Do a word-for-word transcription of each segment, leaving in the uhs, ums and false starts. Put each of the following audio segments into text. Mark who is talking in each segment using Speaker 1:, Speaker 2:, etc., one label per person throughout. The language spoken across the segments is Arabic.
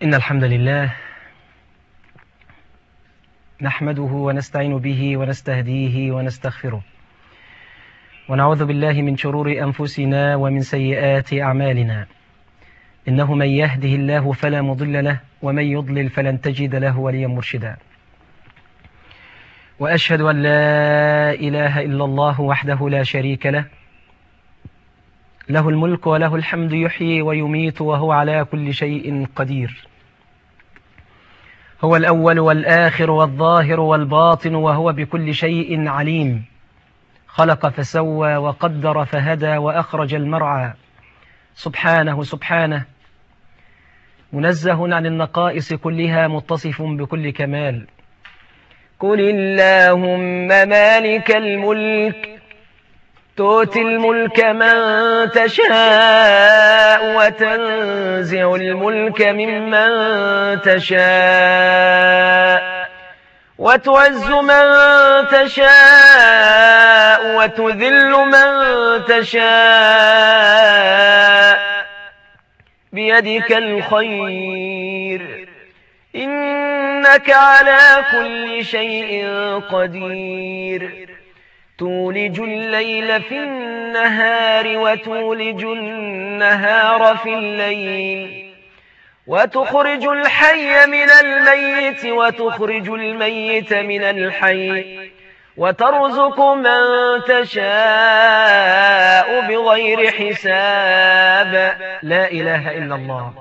Speaker 1: إن الحمد لله نحمده ونستعين به ونستهديه ونستغفره، ونعوذ بالله من شرور أنفسنا ومن سيئات أعمالنا. إنه من يهده الله فلا مضل له، ومن يضلل فلن تجد له وليا مرشدا. وأشهد أن لا إله إلا الله وحده لا شريك له، له الملك وله الحمد، يحيي ويميت وهو على كل شيء قدير. هو الأول والآخر والظاهر والباطن، وهو بكل شيء عليم. خلق فسوى وقدر فهدى وأخرج المرعى. سبحانه سبحانه منزه عن النقائص كلها، متصف بكل كمال. قل اللهم مالك الملك تؤتي الملك من تشاء وتنزع الملك ممن تشاء وتعز من تشاء وتذل من تشاء بيدك الخير، إنك على كل شيء قدير. تولج الليل في النهار وتولج النهار في الليل، وتخرج الحي من الميت وتخرج الميت من الحي، وترزق من تشاء بغير حساب. لا إله إلا الله.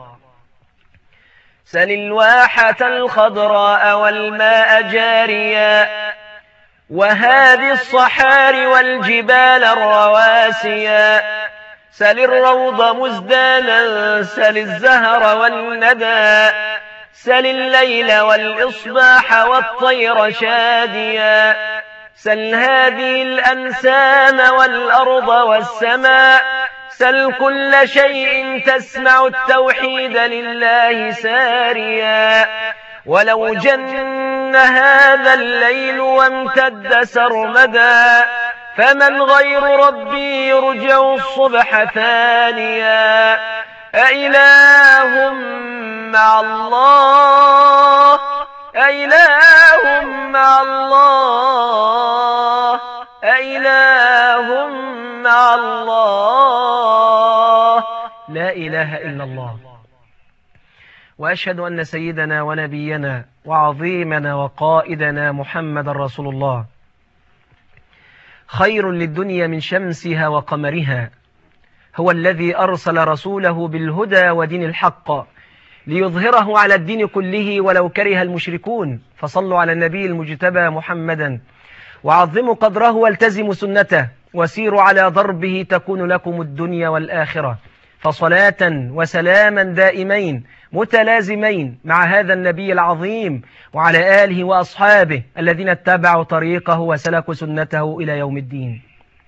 Speaker 1: سل الواحة الخضراء والماء جاريا، وهذه الصحار والجبال الرواسيا. سل الروض مزدانا، سل الزهر والندى، سل الليل والإصباح والطير شاديا. سل هذه الأنسام والأرض والسماء، سل كل شيء تسمع التوحيد لله ساريا. ولو جن هذا الليل وامتد سرمدا، فمن غير ربي يرجع الصبح ثانيا. أإله مع الله، أإله مع الله، أإله مع الله. لا إله إلا الله. وأشهد أن سيدنا ونبينا وعظيمنا وقائدنا محمد رسول الله خير للدنيا من شمسها وقمرها. هو الذي أرسل رسوله بالهدى ودين الحق ليظهره على الدين كله ولو كره المشركون. فصلوا على النبي المجتبى محمدا، وعظموا قدره والتزموا سنته، وسيروا على ضربه تكون لكم الدنيا والآخرة. فصلاة وسلاما دائمين متلازمين مع هذا النبي العظيم، وعلى آله وأصحابه الذين اتبعوا طريقه وسلكوا سنته إلى يوم الدين.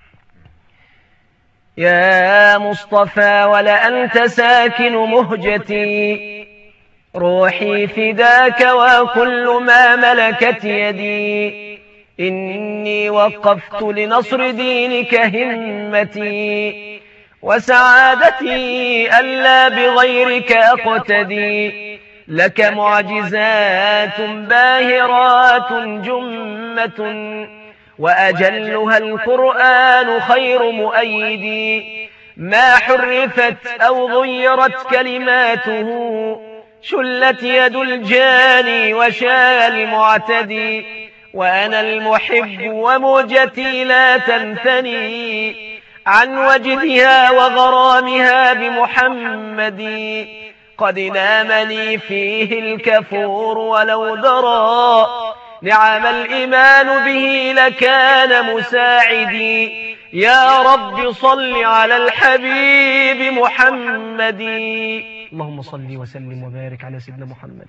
Speaker 1: يا مصطفى ولأنت ساكن مهجتي، روحي فداك وكل ما ملكت يدي. إني وقفت لنصر دينك همتي، وسعادتي ألا بغيرك أقتدي. لك معجزات باهرات جمة، وأجلها القرآن خير مؤيد. ما حرفت أو غيرت كلماته، شلت يد الجاني وشال المعتدي. وأنا المحب وموجتي لا تنثني عن وجدها وغرامها بمحمد. قد نامني فيه الكفور ولو درى، نعم الإيمان به لكان مساعدي. يا رب صل على الحبيب محمد. اللهم صل وسلم وبارك على سيدنا محمد.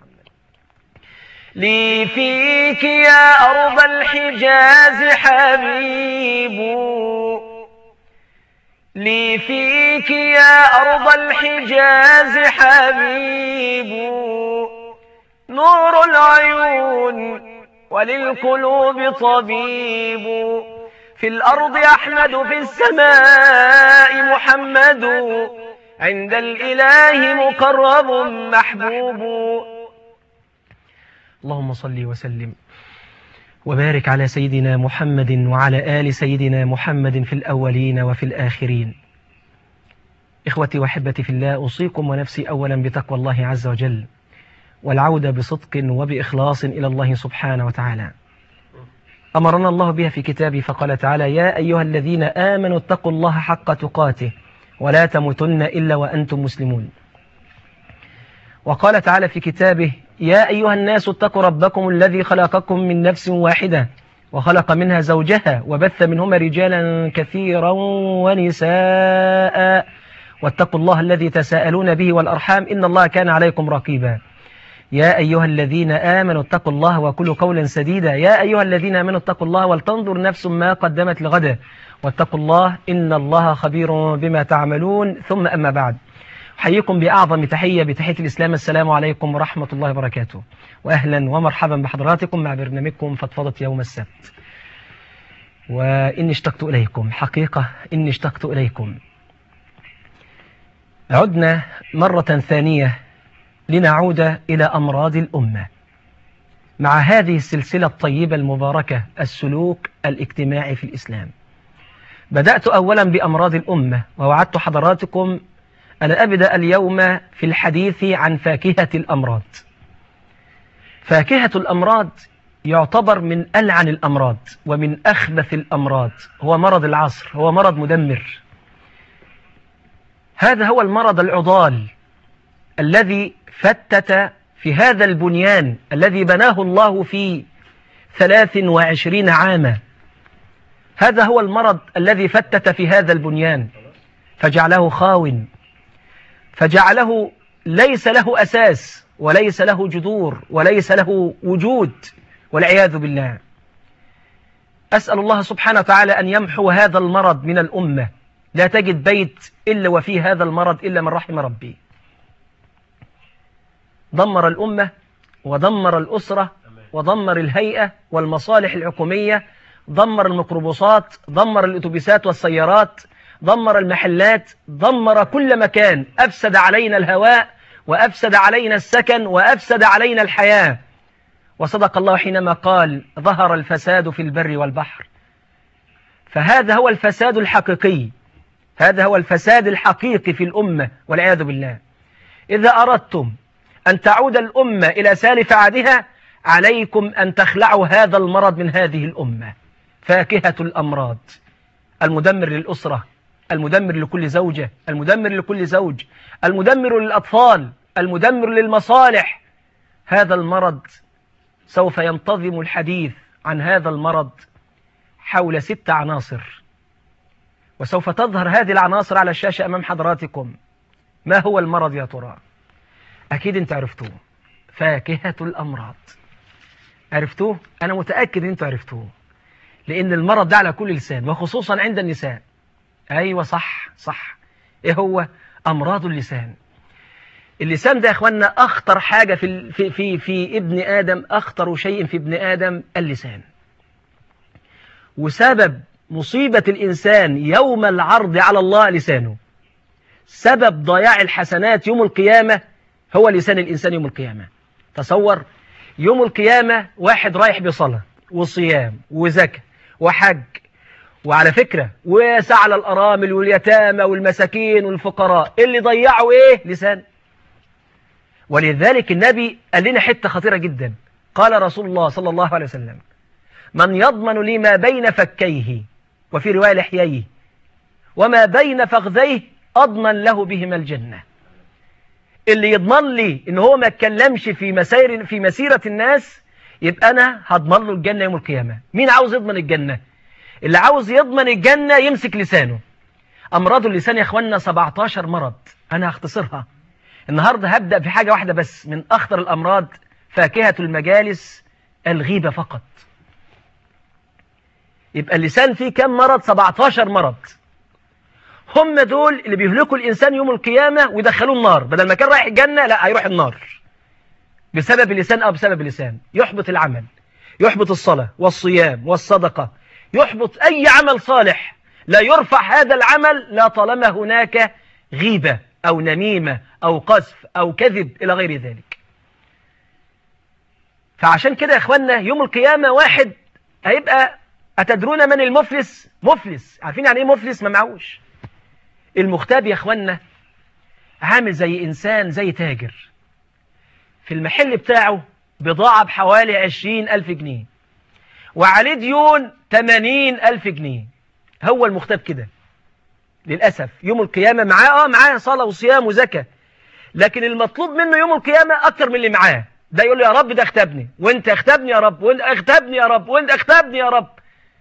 Speaker 1: لي فيك يا أرض الحجاز حبيب، لي فيك يا أرض الحجاز حبيب. نور العيون وللقلوب طبيب. في الأرض أحمد، في السماء محمد، عند الإله مقرب محبوب. اللهم صل وسلم وبارك على سيدنا محمد وعلى آل سيدنا محمد في الأولين وفي الآخرين. إخوتي وحبتي في الله، أوصيكم ونفسي أولا بتقوى الله عز وجل والعودة بصدق وبإخلاص إلى الله سبحانه وتعالى. أمرنا الله بها في كتابه فقال تعالى: يا أيها الذين آمنوا اتقوا الله حق تقاته ولا تموتن إلا وأنتم مسلمون. وقال تعالى في كتابه: يا أيها الناس اتقوا ربكم الذي خلقكم من نفس واحدة وخلق منها زوجها وبث منهما رجالا كثيرا ونساء واتقوا الله الذي تساءلون به والأرحام إن الله كان عليكم رقيبا. يا أيها الذين آمنوا اتقوا الله وقولوا قولا سديدا. يا أيها الذين آمنوا اتقوا الله ولتنظر نفس ما قدمت لغد واتقوا الله إن الله خبير بما تعملون. ثم أما بعد، أحييكم بأعظم تحية بتحية الإسلام. السلام عليكم ورحمة الله وبركاته، وأهلا ومرحبا بحضراتكم مع برنامجكم فضفضة يوم السبت. وإني اشتقت إليكم، حقيقة إني اشتقت إليكم. عدنا مرة ثانية لنعود إلى أمراض الأمة مع هذه السلسلة الطيبة المباركة، السلوك الاجتماعي في الإسلام. بدأت أولا بأمراض الأمة، ووعدت حضراتكم أن أبدأ اليوم في الحديث عن فاكهة الأمراض. فاكهة الأمراض يعتبر من ألعن الأمراض ومن أخبث الأمراض، هو مرض العصر، هو مرض مدمر. هذا هو المرض العضال الذي فتت في هذا البنيان الذي بناه الله في ثلاث وعشرين عاما. هذا هو المرض الذي فتت في هذا البنيان فجعله خاو، فجعله ليس له أساس وليس له جذور وليس له وجود، والعياذ بالله. أسأل الله سبحانه وتعالى أن يمحو هذا المرض من الأمة. لا تجد بيت إلا وفيه هذا المرض إلا من رحم ربي. دمر الأمة ودمر الأسرة ودمر الهيئة والمصالح الحكومية، دمر الميكروباصات، دمر الأتوبيسات والسيارات، دمر المحلات، دمر كل مكان. أفسد علينا الهواء وأفسد علينا السكن وأفسد علينا الحياة. وصدق الله حينما قال: ظهر الفساد في البر والبحر. فهذا هو الفساد الحقيقي، هذا هو الفساد الحقيقي في الأمة والعياذ بالله. إذا أردتم أن تعود الأمة إلى سالف عهدها، عليكم أن تخلعوا هذا المرض من هذه الأمة. فاكهة الأمراض، المدمر للأسرة، المدمر لكل زوجة، المدمر لكل زوج، المدمر للأطفال، المدمر للمصالح. هذا المرض سوف ينتظم الحديث عن هذا المرض حول ست عناصر، وسوف تظهر هذه العناصر على الشاشة أمام حضراتكم. ما هو المرض يا ترى؟ أكيد أنت عرفتوه، فاكهة الأمراض. عرفتوه؟ أنا متأكد أن أنتوا عرفتوه، لأن المرض ده على كل لسان وخصوصا عند النساء. أيوة صح صح. إيه هو؟ أمراض اللسان. اللسان ده يا إخواننا أخطر حاجة في, في, في, في ابن آدم، أخطر شيء في ابن آدم اللسان. وسبب مصيبة الإنسان يوم العرض على الله لسانه. سبب ضياع الحسنات يوم القيامة هو لسان الإنسان يوم القيامة. تصور يوم القيامة واحد رايح بصلاة وصيام وزكاة وحج، وعلى فكرة وسعى على الأرامل واليتامى والمساكين والفقراء، اللي ضيعوا إيه؟ لسان. ولذلك النبي قال لنا حتة خطيرة جدا. قال رسول الله صلى الله عليه وسلم: من يضمن لي ما بين فكيه، وفي رواية لحييه، وما بين فخذيه، أضمن له بهما الجنة. اللي يضمن لي إن هو ما اتكلمش في مسير في مسيرة الناس، يبقى أنا هضمن له الجنة يوم القيامة. مين عاوز يضمن الجنة؟ اللي عاوز يضمن الجنة يمسك لسانه. أمراض اللسان يا أخوانا سبعتاشر مرض، أنا هختصرها النهاردة. هبدأ في حاجة واحدة بس من أخطر الأمراض، فاكهة المجالس، الغيبة فقط. يبقى اللسان فيه كم مرض؟ سبعتاشر مرض. هم دول اللي بيهلكوا الإنسان يوم القيامة ويدخلوه النار. بدل ما كان رايح الجنة، لا، هيروح النار بسبب اللسان أو بسبب اللسان. يحبط العمل، يحبط الصلاة والصيام والصدقة، يحبط أي عمل صالح. لا يرفع هذا العمل لا طالما هناك غيبة أو نميمة أو قذف أو كذب إلى غير ذلك. فعشان كده يا إخواننا يوم القيامة واحد هيبقى، أتدرون من المفلس؟ مفلس، عارفين يعني إيه مفلس؟ ما معوش. المغتاب يا إخواننا عامل زي إنسان، زي تاجر في المحل بتاعه بضاعة بحوالي عشرين ألف جنيه وعليه ديون تمانين ألف جنيه. هو المغتاب كده للأسف يوم القيامة معاه آه معاه صلاة وصيام وزكاة، لكن المطلوب منه يوم القيامة أكتر من اللي معاه. ده يقول له يا رب ده اختبني، وانت اختبني يا رب، وانت اختبني يا رب، وانت اختبني يا رب.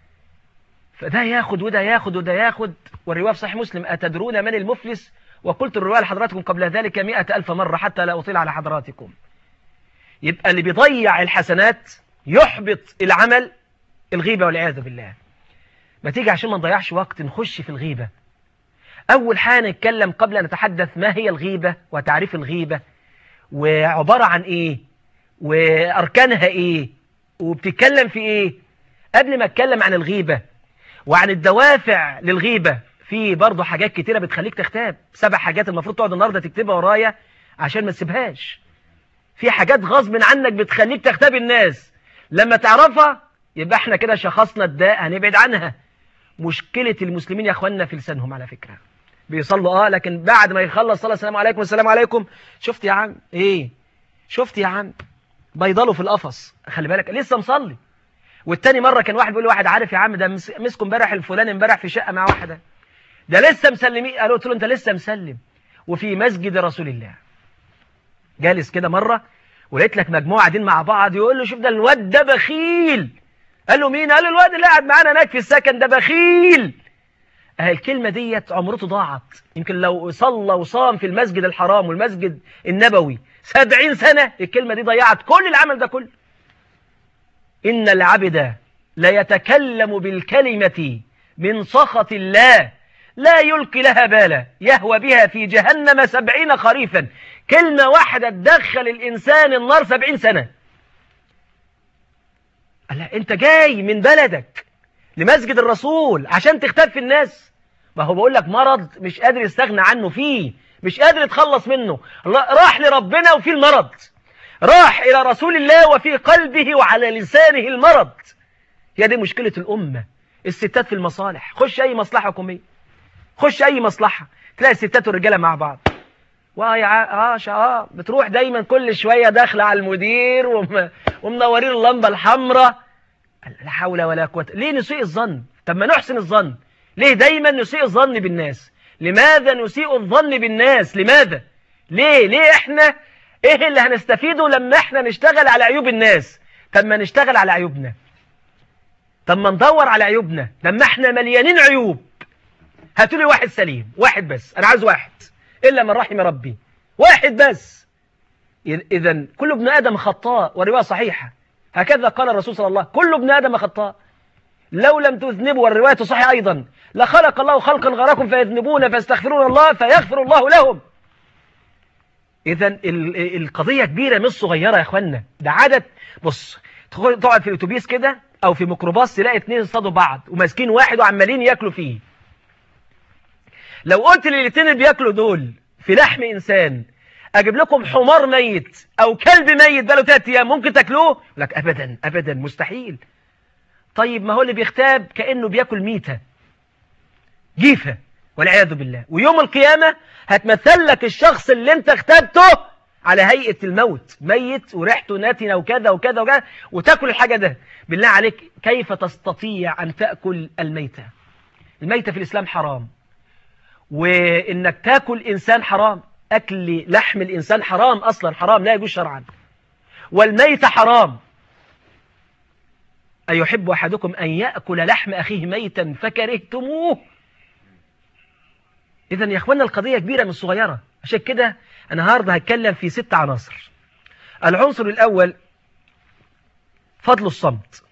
Speaker 1: فده ياخد وده ياخد وده ياخد. والرواية في صحيح مسلم: أتدرون من المفلس؟ وقلت الرواية لحضراتكم قبل ذلك مئة ألف مرة حتى لا أطيل على حضراتكم. يبقى اللي بيضيع الحسنات يحبط العمل الغيبة والعياذ بالله. ما تيجي عشان ما نضيعش وقت نخش في الغيبة. أول حاجة نتكلم قبل أن نتحدث ما هي الغيبة وتعريف الغيبة وعبارة عن إيه وأركانها إيه وبتتكلم في إيه. قبل ما أتكلم عن الغيبة وعن الدوافع للغيبة، في برضه حاجات كتيرة بتخليك تختاب. سبع حاجات المفروض تقعد النهاردة تكتبها ورايا عشان ما تسيبهاش. في حاجات غصب عنك بتخليك تختاب الناس، لما تعرفها يبقى احنا كده شخصنا الداء هنبعد عنها. مشكلة المسلمين يا اخواننا في لسانهم على فكرة، بيصلوا اه لكن بعد ما يخلص صلاة السلام عليكم السلام عليكم، شفت يا عم ايه، شفت يا عم، بيضلوا في القفص. خلي بالك لسه مصلي. والتاني مرة كان واحد بيقول لواحد: عارف يا عم ده مسكوا امبارح الفلان امبارح في شقة مع واحدة، ده لسه مسلمين. قالوا له انت لسه مسلم وفي مسجد رسول الله. جالس كده مرة ولقيت لك مجموعة قاعدين مع بعض، يقول له شوف ده الواد ده بخيل. قال له مين؟ قال له الواد اللي قاعد معانا هناك في السكن ده بخيل. اه الكلمة ديت عمرته ضاعت. يمكن لو صلى وصام في المسجد الحرام والمسجد النبوي سبعين سنة الكلمة دي ضيعت كل العمل ده كله. إن العبد لا يتكلم بالكلمة من سخط الله لا يلقي لها بالا يهوى بها في جهنم سبعين خريفا. كلمة واحدة تدخل الإنسان النار سبعين سنة. لا انت جاي من بلدك لمسجد الرسول عشان تختب في الناس. ما هو بقول لك مرض مش قادر يستغنى عنه، فيه مش قادر يتخلص منه. راح لربنا وفيه المرض، راح إلى رسول الله وفي قلبه وعلى لسانه المرض. هي دي مشكلة الأمة. الستات في المصالح، خش أي مصلحة حكومية، خش أي مصلحة تلاقي الستات والرجالة مع بعض. ويا عاشا اه بتروح دايما كل شوية داخلة على المدير وم... ومنورين اللمبة الحمراء. لا حول ولا قوة. ليه نسيء الظن؟ طب ما نحسن الظن. ليه دايما نسيء الظن بالناس؟ لماذا نسيء الظن بالناس؟ لماذا؟ ليه ليه احنا ايه اللي هنستفيده لما احنا نشتغل على عيوب الناس؟ طب ما نشتغل على عيوبنا، طب ما ندور على عيوبنا لما احنا مليانين عيوب. هاتولي واحد سليم، واحد بس، انا عايز واحد إلا من رحم ربي، واحد بس. إذن كل ابن آدم خطاء، ورواية صحيحة هكذا قال الرسول صلى الله عليه وسلم: كل ابن آدم خطاء لو لم تذنبوا. والرواية صحيحة أيضا: لخلق الله خلقا غيركم فيذنبون فاستغفرون الله فيغفر الله لهم. إذن القضية كبيرة مش صغيرة يا أخوانا. ده عدد، بص تقعد في الأتوبيس كده أو في ميكروباص تلاقي اتنين يصطادوا بعض وماسكين واحد وعمالين ياكلوا فيه. لو قلت للاتنين اللي بياكلوا دول في لحم إنسان أجيب لكم حمار ميت أو كلب ميت بقاله ثلاث أيام ممكن تاكلوه؟ يقول لك أبدا أبدا مستحيل. طيب ما هو اللي بيختاب كأنه بياكل ميتة جيفة والعياذ بالله. ويوم القيامة هتمثل لك الشخص اللي انت اختبته على هيئة الموت، ميت وريحته ناتنة وكذا وكذا وكذا، وتاكل الحاجة ده. بالله عليك كيف تستطيع أن تأكل الميتة؟ الميتة في الإسلام حرام، وإنك تاكل إنسان حرام. أكل لحم الإنسان حرام أصلا، حرام لا يجوز شرعا. والميت حرام. أيحب أحدكم أن يأكل لحم أخيه ميتا فكرهتموه؟ إذن يا أخوانا القضية كبيرة مش صغيرة. عشان كده أنا النهارده هتكلم في ست عناصر. العنصر الأول فضل الصمت.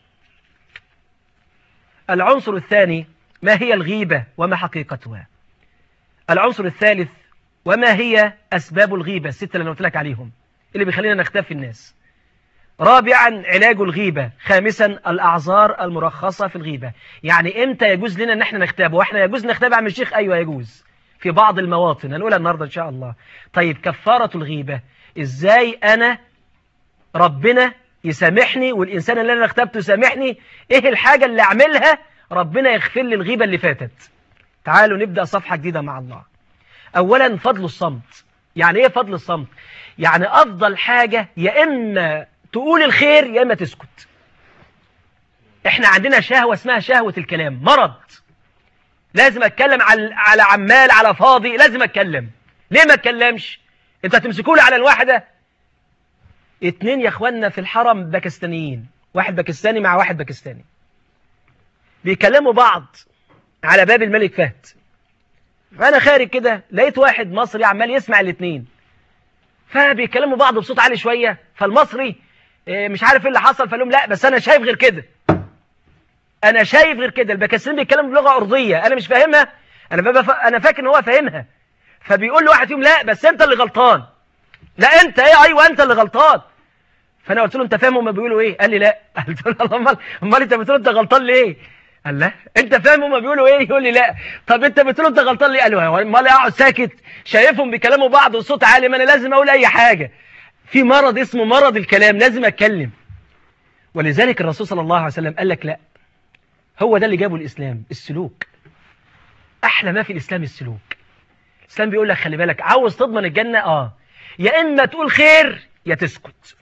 Speaker 1: العنصر الثاني ما هي الغيبة وما حقيقتها. العنصر الثالث وما هي أسباب الغيبة، الستة اللي أنا قلت لك عليهم اللي بيخلينا نختفي الناس. رابعا علاج الغيبة. خامسا الأعذار المرخصة في الغيبة. يعني إمتى يجوز لنا أن احنا نختاب؟ وإحنا يجوز نختاب عم الشيخ؟ أيوة يجوز. في بعض المواطن هنقولها النهاردة إن شاء الله. طيب كفارة الغيبة، إزاي أنا ربنا يسامحني والإنسان اللي أنا اغتبته يسامحني؟ إيه الحاجة اللي أعملها ربنا يغفر لي الغيبة اللي فاتت؟ تعالوا نبدأ صفحة جديدة مع الله. أولا فضل الصمت. يعني إيه فضل الصمت؟ يعني أفضل حاجة يا إما تقول الخير يا إما تسكت. إحنا عندنا شهوة اسمها شهوة الكلام، مرض. لازم أتكلم على على عمال على فاضي، لازم أتكلم. ليه ما أتكلمش؟ أنت هتمسكوا لي على الواحدة. اتنين يا اخوانا في الحرم باكستانيين، واحد باكستاني مع واحد باكستاني بيكلموا بعض على باب الملك فهد. فانا خارج كده لقيت واحد مصري عمال يسمع الاتنين، فبيكلموا بعض بصوت عالي شويه، فالمصري مش عارف ايه اللي حصل، فقال لهم لا بس انا شايف غير كده، انا شايف غير كده. الباكستانيين بيتكلموا بلغه ارضيه انا مش فاهمها، انا انا فاكر ان هو فاهمها، فبيقول له واحد فيهم لا بس انت اللي غلطان. لا انت ايه؟ ايوه انت اللي غلطان. فانا قلت له انت فاهم هما بيقولوا ايه؟ قال لي لا. قلت له امال امال انت بتقول انت غلطان ليه؟ قال لا انت فاهم هما بيقولوا ايه؟ يقول لي لا. طب انت بتقول انت غلطان ليه؟ قال له امال اقعد ساكت شايفهم بيكلموا بعض وصوت عالي، ما انا لازم اقول اي حاجه. في مرض اسمه مرض الكلام، لازم اتكلم. ولذلك الرسول صلى الله عليه وسلم قال لك لا، هو ده اللي جابه الاسلام، السلوك. احلى ما في الاسلام السلوك. الاسلام بيقول لك خلي بالك، عاوز تضمن الجنه اه يا اما تقول خير يا تسكت.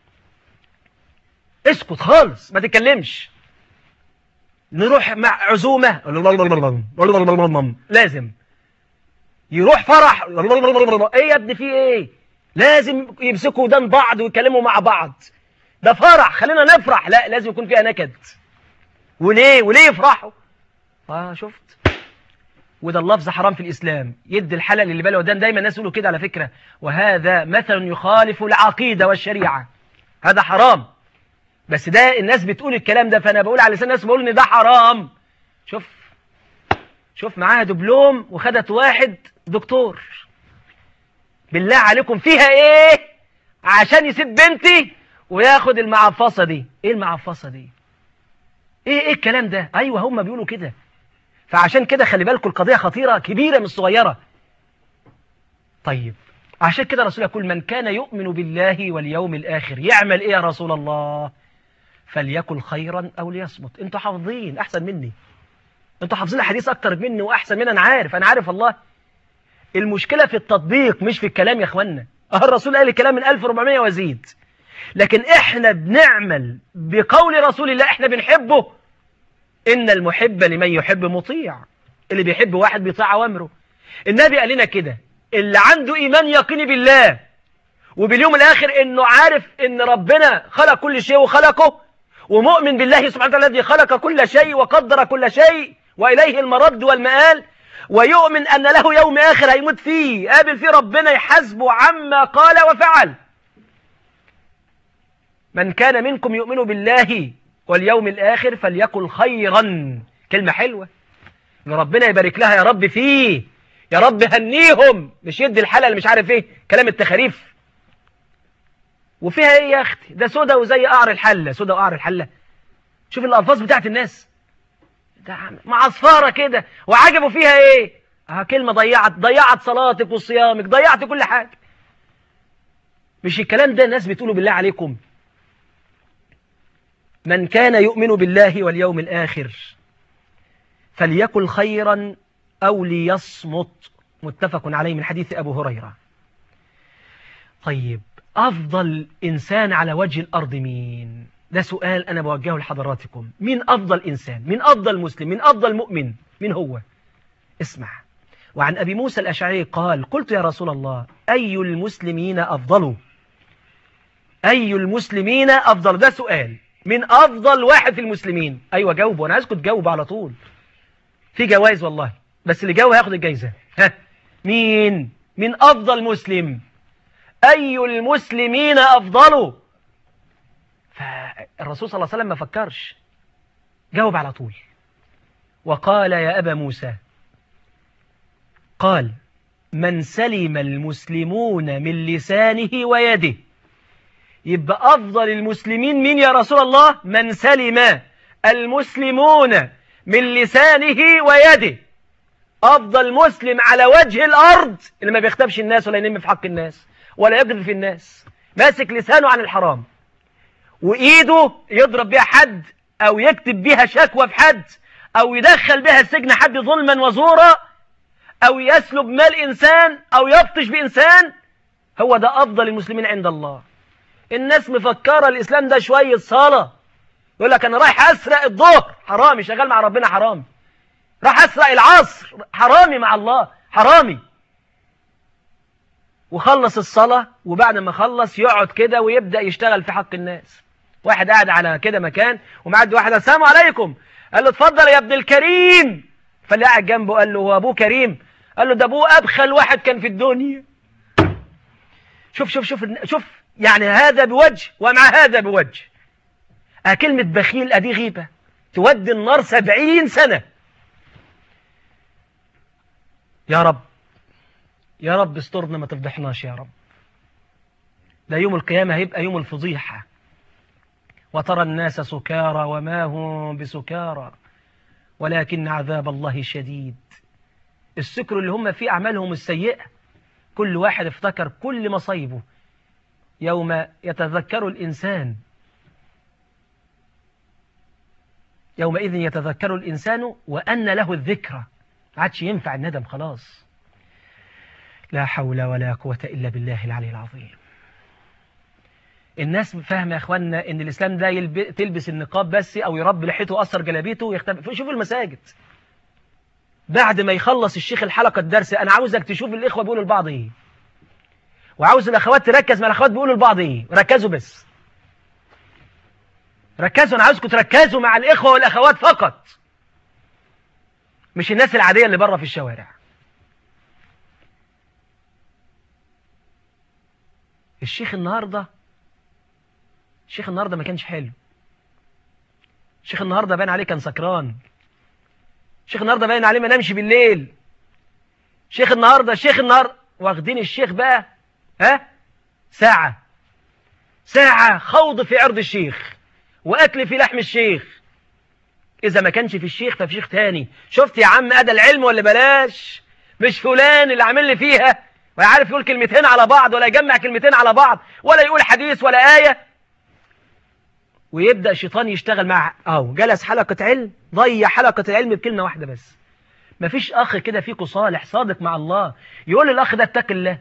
Speaker 1: اسكت خالص ما تتكلمش. نروح مع عزومة لازم يروح فرح ايه يا ابني في ايه؟ لازم يمسكوا ودان بعض ويتكلموا مع بعض. ده فرح خلينا نفرح، لا لازم يكون فيها نكد. وليه وليه يفرحوا؟ اه شفت، وده اللفظ حرام في الإسلام، يد الحلق اللي باله ودان. دايما الناس يقولوا كده على فكرة، وهذا مثل يخالف العقيدة والشريعة، هذا حرام. بس ده الناس بتقول الكلام ده، فانا بقول على لسان الناس بقول ان ده حرام. شوف شوف معاها دبلوم وخدت واحد دكتور، بالله عليكم فيها ايه عشان يسيب بنتي وياخد المعفصه دي؟ ايه المعفصه دي؟ ايه ايه الكلام ده؟ ايوه هم بيقولوا كده. فعشان كده خلي بالكم القضيه خطيره كبيره مش صغيره. طيب عشان كده الرسول يقول من كان يؤمن بالله واليوم الاخر يعمل ايه يا رسول الله؟ فليكن خيرا او ليصمت. انتوا حافظين احسن مني، انتوا حافظين الحديث اكتر مني واحسن مني. انا عارف انا عارف الله. المشكله في التطبيق مش في الكلام يا اخوانا. اه الرسول قال الكلام من ألف وأربعمائة وزيد، لكن احنا بنعمل بقول رسول الله، احنا بنحبه. ان المحب لمن يحب مطيع، اللي بيحب واحد بيطيع اوامره. النبي قال لنا كده، اللي عنده ايمان يقيني بالله وباليوم الاخر، انه عارف ان ربنا خلق كل شيء وخلقه، ومؤمن بالله سبحانه وتعالى الذي خلق كل شيء وقدر كل شيء وإليه المرد والمآل، ويؤمن أن له يوم آخر هيموت فيه قابل فيه ربنا يحاسبه عما قال وفعل. من كان منكم يؤمن بالله واليوم الآخر فليقل خيرا. كلمة حلوة ربنا يبارك لها يا رب فيه، يا رب هنيهم، مش يدي الحلقة اللي مش عارف ايه كلام التخاريف. وفيها ايه يا اختي؟ ده سودا وزي قعر الحله، سودا وقعر الحله. شوف الالفاظ بتاعت الناس ده معصفاره كده، وعجبوا فيها ايه؟ اه كلمه ضيعت ضيعت صلاتك وصيامك، ضيعت كل حاجه. مش الكلام ده الناس بتقولوا بالله عليكم؟ من كان يؤمن بالله واليوم الاخر فليقل خيرا او ليصمت. متفق عليه من حديث ابو هريره. طيب أفضل إنسان على وجه الأرض مين؟ ده سؤال أنا بوجهه لحضراتكم. مين أفضل إنسان؟ مين أفضل مسلم؟ مين أفضل مؤمن؟ مين هو؟ اسمع. وعن أبي موسى الأشعري قال قلت يا رسول الله أي المسلمين أفضل؟ أي المسلمين أفضل؟ ده سؤال. مين أفضل واحد في المسلمين؟ أيوة جاوبوا، أنا عايزكم تجاوبوا على طول. في جوائز والله، بس اللي جاوب هياخد الجايزة. ها مين؟ مين أفضل مسلم؟ أي المسلمين أفضل؟ فالرسول صلى الله عليه وسلم ما فكرش، جاوب على طول وقال يا أبا موسى، قال من سلم المسلمون من لسانه ويده. يبقى أفضل المسلمين مين يا رسول الله؟ من سلم المسلمون من لسانه ويده. أفضل مسلم على وجه الأرض اللي ما بيختبش الناس ولا ينم في حق الناس ولا يقذف في الناس، ماسك لسانه عن الحرام وإيده يضرب بها حد أو يكتب بها شكوى في حد أو يدخل بها السجن حد ظلما وزورا أو يسلب مال إنسان أو يبطش بإنسان. هو ده أفضل المسلمين عند الله. الناس مفكرة الإسلام ده شوية صلاة، يقول لك أنا رايح أسرق الظهر، حرامي شغال مع ربنا، حرامي راح أسرق العصر، حرامي مع الله، حرامي. وخلص الصلاة وبعد ما خلص يقعد كده ويبدأ يشتغل في حق الناس. واحد قاعد على كده مكان ومعدي واحد، السلام عليكم، قال له اتفضل يا ابن الكريم. فاللي قاعد جنبه قال له هو أبوه كريم؟ قال له ده أبوه أبخل واحد كان في الدنيا. شوف شوف شوف شوف يعني هذا بوجه ومع هذا بوجه. اه كلمة بخيل ادي غيبة تودي النار سبعين سنة. يا رب يا رب استرنا ما تفضحناش يا رب. ده يوم القيامة هيبقى يوم الفضيحة. وترى الناس سكارى وما هم بسكارى ولكن عذاب الله شديد. السكر اللي هم فيه أعمالهم السيئة، كل واحد افتكر كل مصايبه. يوم يتذكر الإنسان يومئذ يتذكر الإنسان وأن له الذكرى. عادش ينفع الندم خلاص. لا حول ولا قوة إلا بالله العلي العظيم. الناس فاهمة يا أخوانا إن الإسلام ده يلب... تلبس النقاب بس أو يربي لحيته وأثر جلابيته ويختبئ. شوفوا المساجد بعد ما يخلص الشيخ الحلقة الدرس، أنا عاوزك تشوف الإخوة بيقولوا لبعض إيه، وعاوز الأخوات تركز مع الأخوات بيقولوا لبعض إيه. ركزوا بس، ركزوا. أنا عاوزكم تركزوا مع الإخوة والأخوات فقط، مش الناس العادية اللي بره في الشوارع. الشيخ النهاردة الشيخ النهاردة ما كانش حلو. الشيخ النهاردة باين عليه كان سكران. الشيخ النهاردة باين عليه ما نامش بالليل. الشيخ النهاردة الشيخ النهاردة واخدين الشيخ بقى ها ساعة ساعة خوض في عرض الشيخ وأكل في لحم الشيخ. إذا ما كانش في الشيخ ففي شيخ تاني. شفت يا عم أدى العلم ولا بلاش؟ مش فلان اللي عامل لي فيها ولا عارف يقول كلمتين على بعض ولا يجمع كلمتين على بعض ولا يقول حديث ولا آية، ويبدأ الشيطان يشتغل مع أهو جلس حلقة علم، ضيع حلقة العلم بكلمة واحدة بس. مفيش أخ كده فيكم صالح صادق مع الله يقول للأخ ده اتق الله.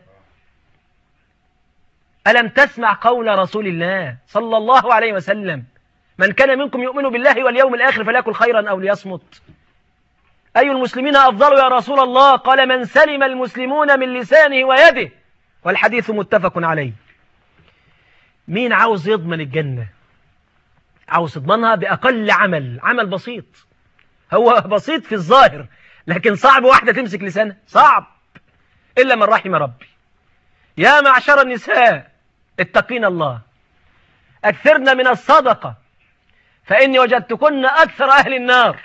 Speaker 1: ألم تسمع قول رسول الله صلى الله عليه وسلم من كان منكم يؤمن بالله واليوم الآخر فليقل خيرا أو ليصمت؟ أي المسلمين أفضل يا رسول الله؟ قال من سلم المسلمون من لسانه ويده، والحديث متفق عليه. مين عاوز يضمن الجنة؟ عاوز يضمنها بأقل عمل، عمل بسيط. هو بسيط في الظاهر لكن صعب واحدة تمسك لسانها، صعب إلا من رحم ربي. يا معشر النساء اتقين الله، أكثرن من الصدقة فإني وجدتكن أكثر أهل النار.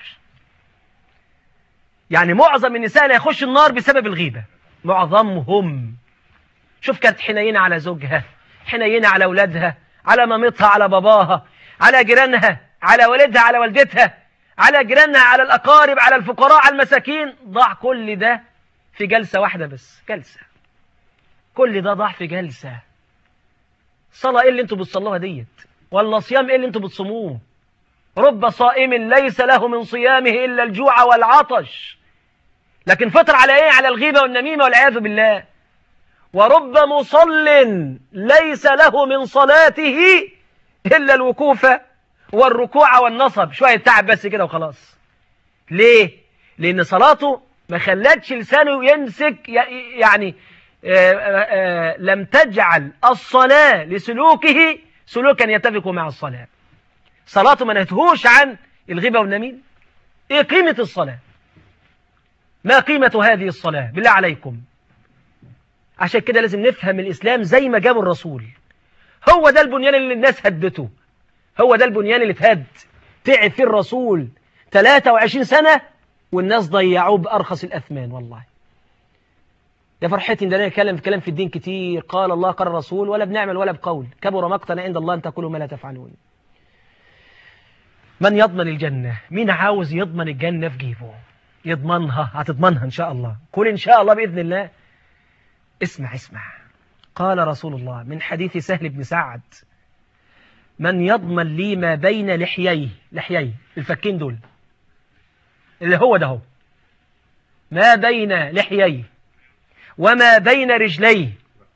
Speaker 1: يعني معظم النساء اللي يخش النار بسبب الغيبة، معظمهم. شوف كانت حنينة على زوجها، حنينة على أولادها، على مامتها، على باباها، على جيرانها، على والدها، على والدتها، على جيرانها، على الأقارب، على الفقراء، على المساكين. ضاع كل ده في جلسة واحدة بس، جلسة. كل ده ضاع في جلسة. صلاة إيه اللي انتوا بتصلوها ديت؟ ولا صيام إيه اللي انتوا بتصوموه؟ رب صائم ليس له من صيامه إلا الجوع والعطش، لكن فطر على إيه؟ على الغيبة والنميمة والعياذ بالله. ورب مصل ليس له من صلاته إلا الوقوف والركوع والنصب، شوية تعب بس كده وخلاص. ليه؟ لأن صلاته ما خلتش لسانه يمسك، يعني آآ آآ لم تجعل الصلاة لسلوكه سلوكا يتفق مع الصلاة. صلاته ما نهتهوش عن الغيبة والنميمة. إيه قيمة الصلاة؟ ما قيمة هذه الصلاة بالله عليكم؟ عشان كده لازم نفهم الإسلام زي ما جابوا الرسول. هو ده البنيان اللي الناس هدته، هو ده البنيان اللي اتهد. تعب فيه الرسول ثلاثة وعشرين سنة والناس ضيعوه بأرخص الأثمان. والله يا فرحتي ان انا اتكلم في كلام في الدين كتير، قال الله قال الرسول، ولا بنعمل ولا بقول. كبر مقتا عند الله ان تقولوا ما لا تفعلون. من يضمن الجنة؟ مين عاوز يضمن الجنة في جيبه؟ يضمنها، هتضمنها إن شاء الله. قل إن شاء الله بإذن الله. اسمع اسمع، قال رسول الله من حديث سهل بن سعد: من يضمن لي ما بين لحييه، لحييه الفكين دول اللي هو ده هو، ما بين لحييه وما بين رجليه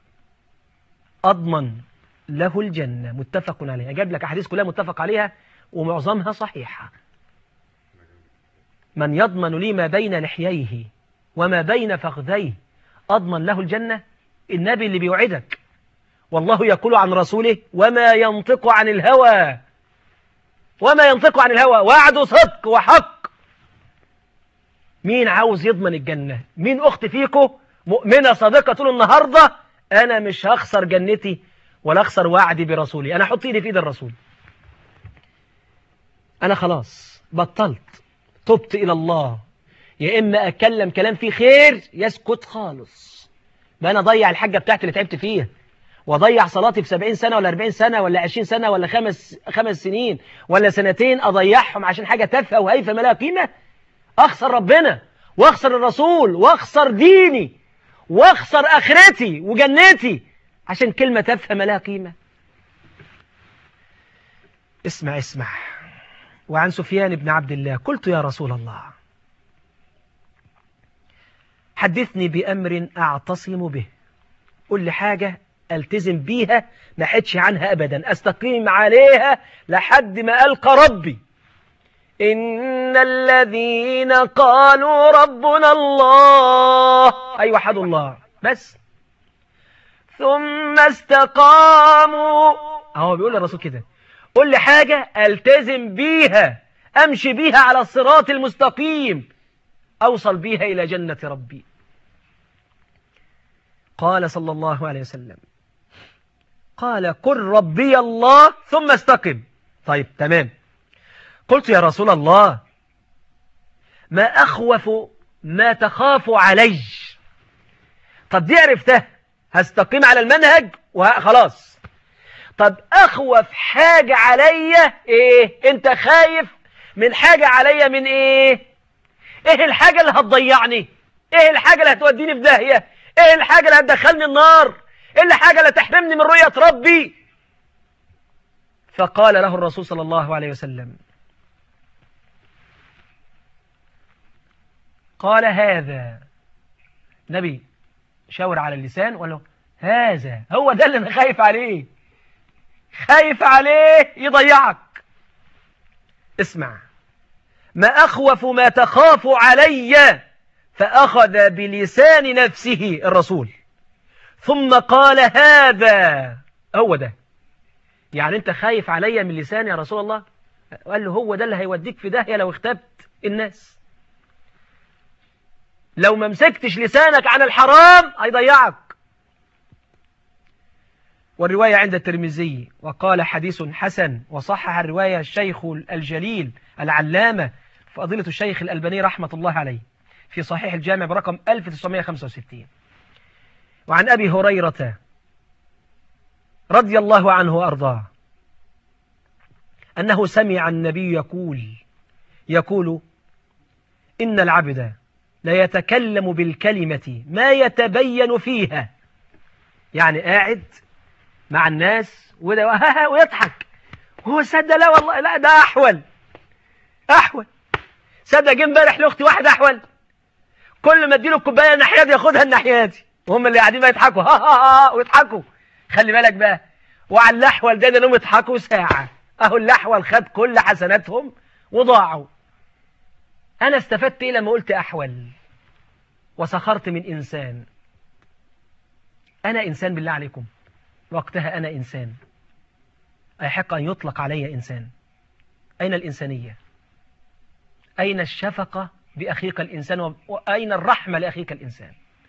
Speaker 1: أضمن له الجنة. متفق عليها. أجاب لك أحاديث كلها متفق عليها ومعظمها صحيحة. من يضمن لي ما بين لحييه وما بين فخذيه أضمن له الجنة. النبي اللي بيوعدك، والله يقول عن رسوله: وما ينطق عن الهوى، وما ينطق عن الهوى، وعد صدق وحق. مين عاوز يضمن الجنة؟ مين أخت فيكم مؤمنة صادقة تقول النهاردة أنا مش هخسر جنتي ولا أخسر وعدي برسولي، أنا أحط إيدي في إيد الرسول، أنا خلاص بطلت، تبت إلى الله، يا إما أتكلم كلام فيه خير يسكت خالص. ما أنا أضيع الحاجة بتاعتي اللي تعبت فيها، وأضيع صلاتي في سبعين سنة ولا أربعين سنة ولا عشرين سنة ولا خمس, خمس سنين ولا سنتين أضيعهم عشان حاجة تافهة وهيفة ما لها قيمة؟ أخسر ربنا وأخسر الرسول وأخسر ديني وأخسر آخرتي وجنتي عشان كلمة تافهة ما لها قيمة. اسمع اسمع. وعن سفيان بن عبد الله: قلت يا رسول الله حدثني بأمر أعتصم به، قل لي حاجة ألتزم بيها ما حدش عنها أبدا، أستقيم عليها لحد ما ألقى ربي. إن الذين قالوا ربنا الله، أي وحدوا الله بس، ثم استقاموا، أهو بيقول للرسول كده، قل لي حاجة ألتزم بيها أمشي بيها على الصراط المستقيم أوصل بيها إلى جنة ربي. قال صلى الله عليه وسلم: قال قل ربي الله ثم استقم. طيب تمام. قلت يا رسول الله ما أخوف ما تخاف علي. طب دي عرفتها، هستقيم على المنهج وخلاص. طب أخوف حاجة عليا إيه؟ أنت خايف من حاجة عليا من إيه؟ إيه الحاجة اللي هتضيعني؟ إيه الحاجة اللي هتوديني في داهية؟ إيه الحاجة اللي هتدخلني النار؟ إيه الحاجة اللي تحرمني من رؤية ربي؟ فقال له الرسول صلى الله عليه وسلم، قال هذا. نبي شاور على اللسان وقال له هذا هو ده اللي أنا خايف عليه، خايف عليه يضيعك. اسمع، ما أخوف ما تخاف علي، فأخذ بلسان نفسه الرسول ثم قال هذا هو ده. يعني أنت خايف علي من لساني يا رسول الله؟ قال له هو ده اللي هيوديك في داهية لو اختبت الناس، لو ما مسكتش لسانك عن الحرام هيضيعك. والرواية عند الترمذي وقال حديث حسن، وصحح الرواية الشيخ الجليل العلامة فضيلة الشيخ الألباني رحمة الله عليه في صحيح الجامع برقم ألف وتسعمائة وخمسة وستين. وعن أبي هريرة رضي الله عنه وأرضاه أنه سمع النبي يقول يقول إن العبد لا يتكلم بالكلمة ما يتبين فيها. يعني قاعد مع الناس ويضحك هو صدق، لا والله لا ده أحول أحول صدق. جه امبارح لاختي واحد أحول، كل ما اديله الكوبايه الناحيه دي ياخدها الناحيه دي، وهم اللي قاعدين بقى يضحكوا ها ها ها ويضحكوا. خلي بالك بقى. وعلى الاحول ده انهم يضحكوا ساعه، اهو الاحول خد كل حسناتهم وضاعوا. انا استفدت ايه لما قلت احول وسخرت من انسان؟ انا انسان بالله عليكم، وقتها انا انسان، ايحق ان يطلق علي انسان؟ اين الانسانيه؟ اين الشفقه بأخيك الإنسان؟ وأين الرحمة لأخيك الإنسان؟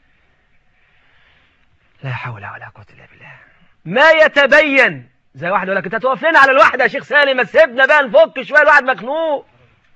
Speaker 1: لا حول ولا قوة إلا بالله. ما يتبين زي واحد يقول لك أنت تقف لنا على الواحدة يا شيخ سالم، سيبنا بقى نفك شوية، الواحد مخنوق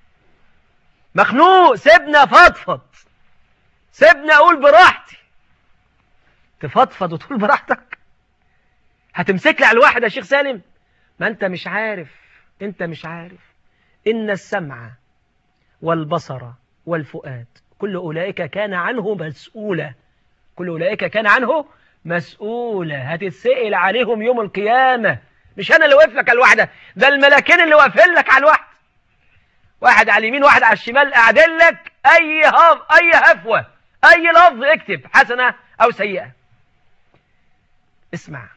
Speaker 1: مخنوق سيبنا فضفض، سيبنا أقول براحتي. تفضفض وتقول براحتك؟ هتمسك لي على الواحدة يا شيخ سالم؟ ما أنت مش عارف، أنت مش عارف إن السمع والبصر والفؤاد، كل أولئك كان عنه مسؤولا. كل أولئك كان عنه مسؤولا، هتتسئل عليهم يوم القيامة. مش أنا اللي واقف لك على الواحدة، ده الملكين اللي واقفين لك على الواحد، واحد على اليمين واحد على الشمال، قاعدين لك. أي هف أي هفوة أي لفظ اكتب، حسنة أو سيئة. اسمع: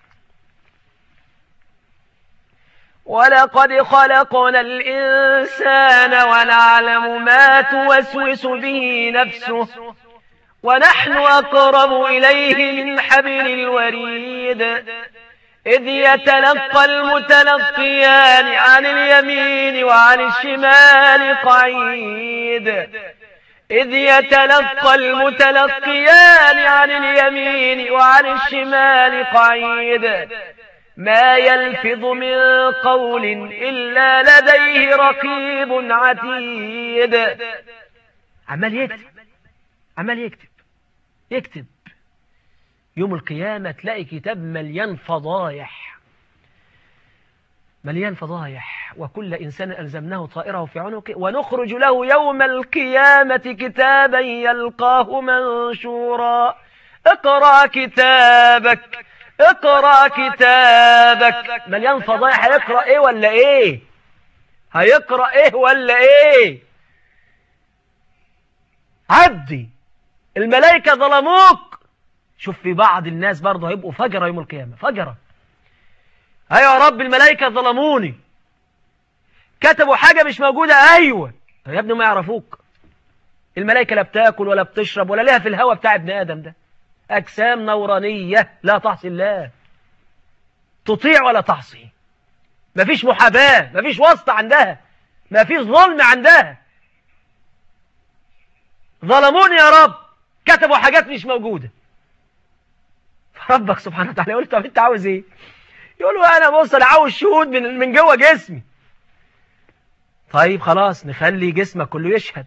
Speaker 1: ولقد خلقنا الإنسان ونعلم ما توسوس به نفسه ونحن أقرب إليه من حبل الوريد إذ يتلقى المتلقيان عن اليمين وعن الشمال قعيد إذ يتلقى المتلقيان عن اليمين وعن الشمال قعيد ما يلفظ من قول إلا لديه رقيب عتيد. عمال يكتب عمال يكتب يكتب يوم القيامة تلاقي كتاب مليان فضايح مليان فضايح. وكل إنسان ألزمناه طائره في عنقه ونخرج له يوم القيامة كتابا يلقاه منشورا اقرأ كتابك اقرأ كتابك. مليان فضايح. هيقرأ ايه ولا ايه هيقرأ ايه ولا ايه عبدي، الملائكة ظلموك. شوف في بعض الناس برضه هيبقوا فجرة يوم القيامة، فجرة. ايوه يا رب الملائكة ظلموني، كتبوا حاجة مش موجودة. ايوه يا ابني ما يعرفوك. الملائكة لا بتاكل ولا بتشرب ولا لها في الهوى بتاع ابن آدم ده. أجسام نورانية لا تعصي الله، تطيع ولا تعصي. مفيش محاباة، مفيش واسطة عندها، مفيش ظلم عندها. ظلموني يا رب، كتبوا حاجات مش موجودة. ربك سبحانه وتعالى يقول: طب انت عاوز ايه؟ يقولوا انا بص انا عاوز شهود من من جوه جسمي. طيب خلاص نخلي جسمك كله يشهد.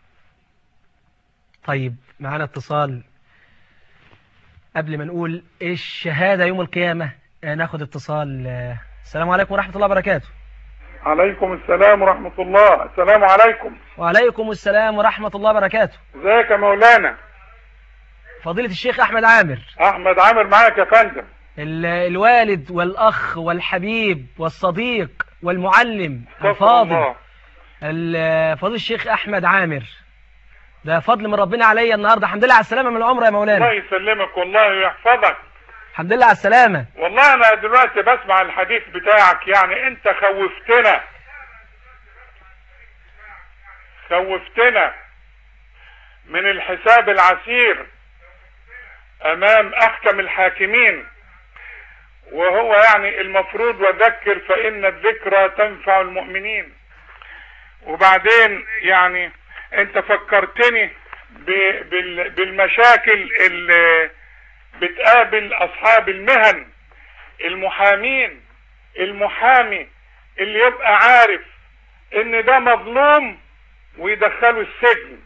Speaker 1: طيب معانا اتصال. قبل ما نقول ايه الشهادة يوم القيامة ناخد اتصال. السلام عليكم ورحمة الله وبركاته.
Speaker 2: عليكم السلام ورحمة الله. السلام عليكم.
Speaker 1: وعليكم السلام ورحمة الله وبركاته.
Speaker 2: ازيك يا مولانا؟
Speaker 1: فضيلة الشيخ أحمد عامر.
Speaker 2: أحمد عامر معاك يا فندم.
Speaker 1: الوالد والأخ والحبيب والصديق والمعلم الفاضل فضيلة الشيخ أحمد عامر. ده فضل من ربنا عليا النهارده. الحمد لله على السلامة من العمر يا مولانا.
Speaker 2: الله يسلمك والله ويحفظك.
Speaker 1: الحمد لله على السلامة.
Speaker 2: والله أنا دلوقتي بسمع الحديث بتاعك، يعني أنت خوفتنا خوفتنا من الحساب العسير أمام أحكم الحاكمين. وهو يعني المفروض وذكر فإن الذكرى تنفع المؤمنين. وبعدين يعني أنت فكرتني بالمشاكل اللي بتقابل أصحاب المهن، المحامين. المحامي اللي يبقى عارف إن ده مظلوم ويدخله السجن.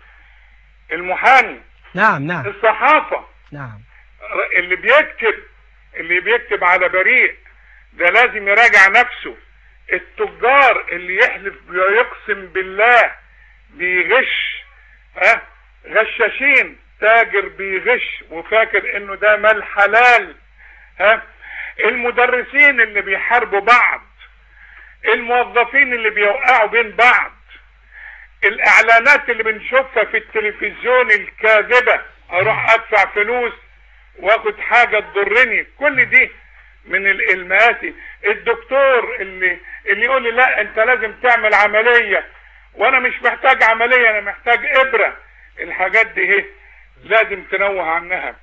Speaker 2: المحامي.
Speaker 1: نعم نعم.
Speaker 2: الصحافة.
Speaker 1: نعم.
Speaker 2: اللي بيكتب اللي بيكتب على بريء ده لازم يراجع نفسه. التجار اللي يحلف ويقسم بالله بيغش، ها غشاشين، تاجر بيغش وفاكر انه ده مال حلال. ها المدرسين اللي بيحاربوا بعض، الموظفين اللي بيوقعوا بين بعض، الاعلانات اللي بنشوفها في التلفزيون الكاذبة، اروح ادفع فلوس واخد حاجة تضرني. كل دي من المآسي. الدكتور اللي اللي يقول لي لا انت لازم تعمل عملية وانا مش محتاج عملية، انا محتاج ابرة. الحاجات دي هي لازم تنوه عنها.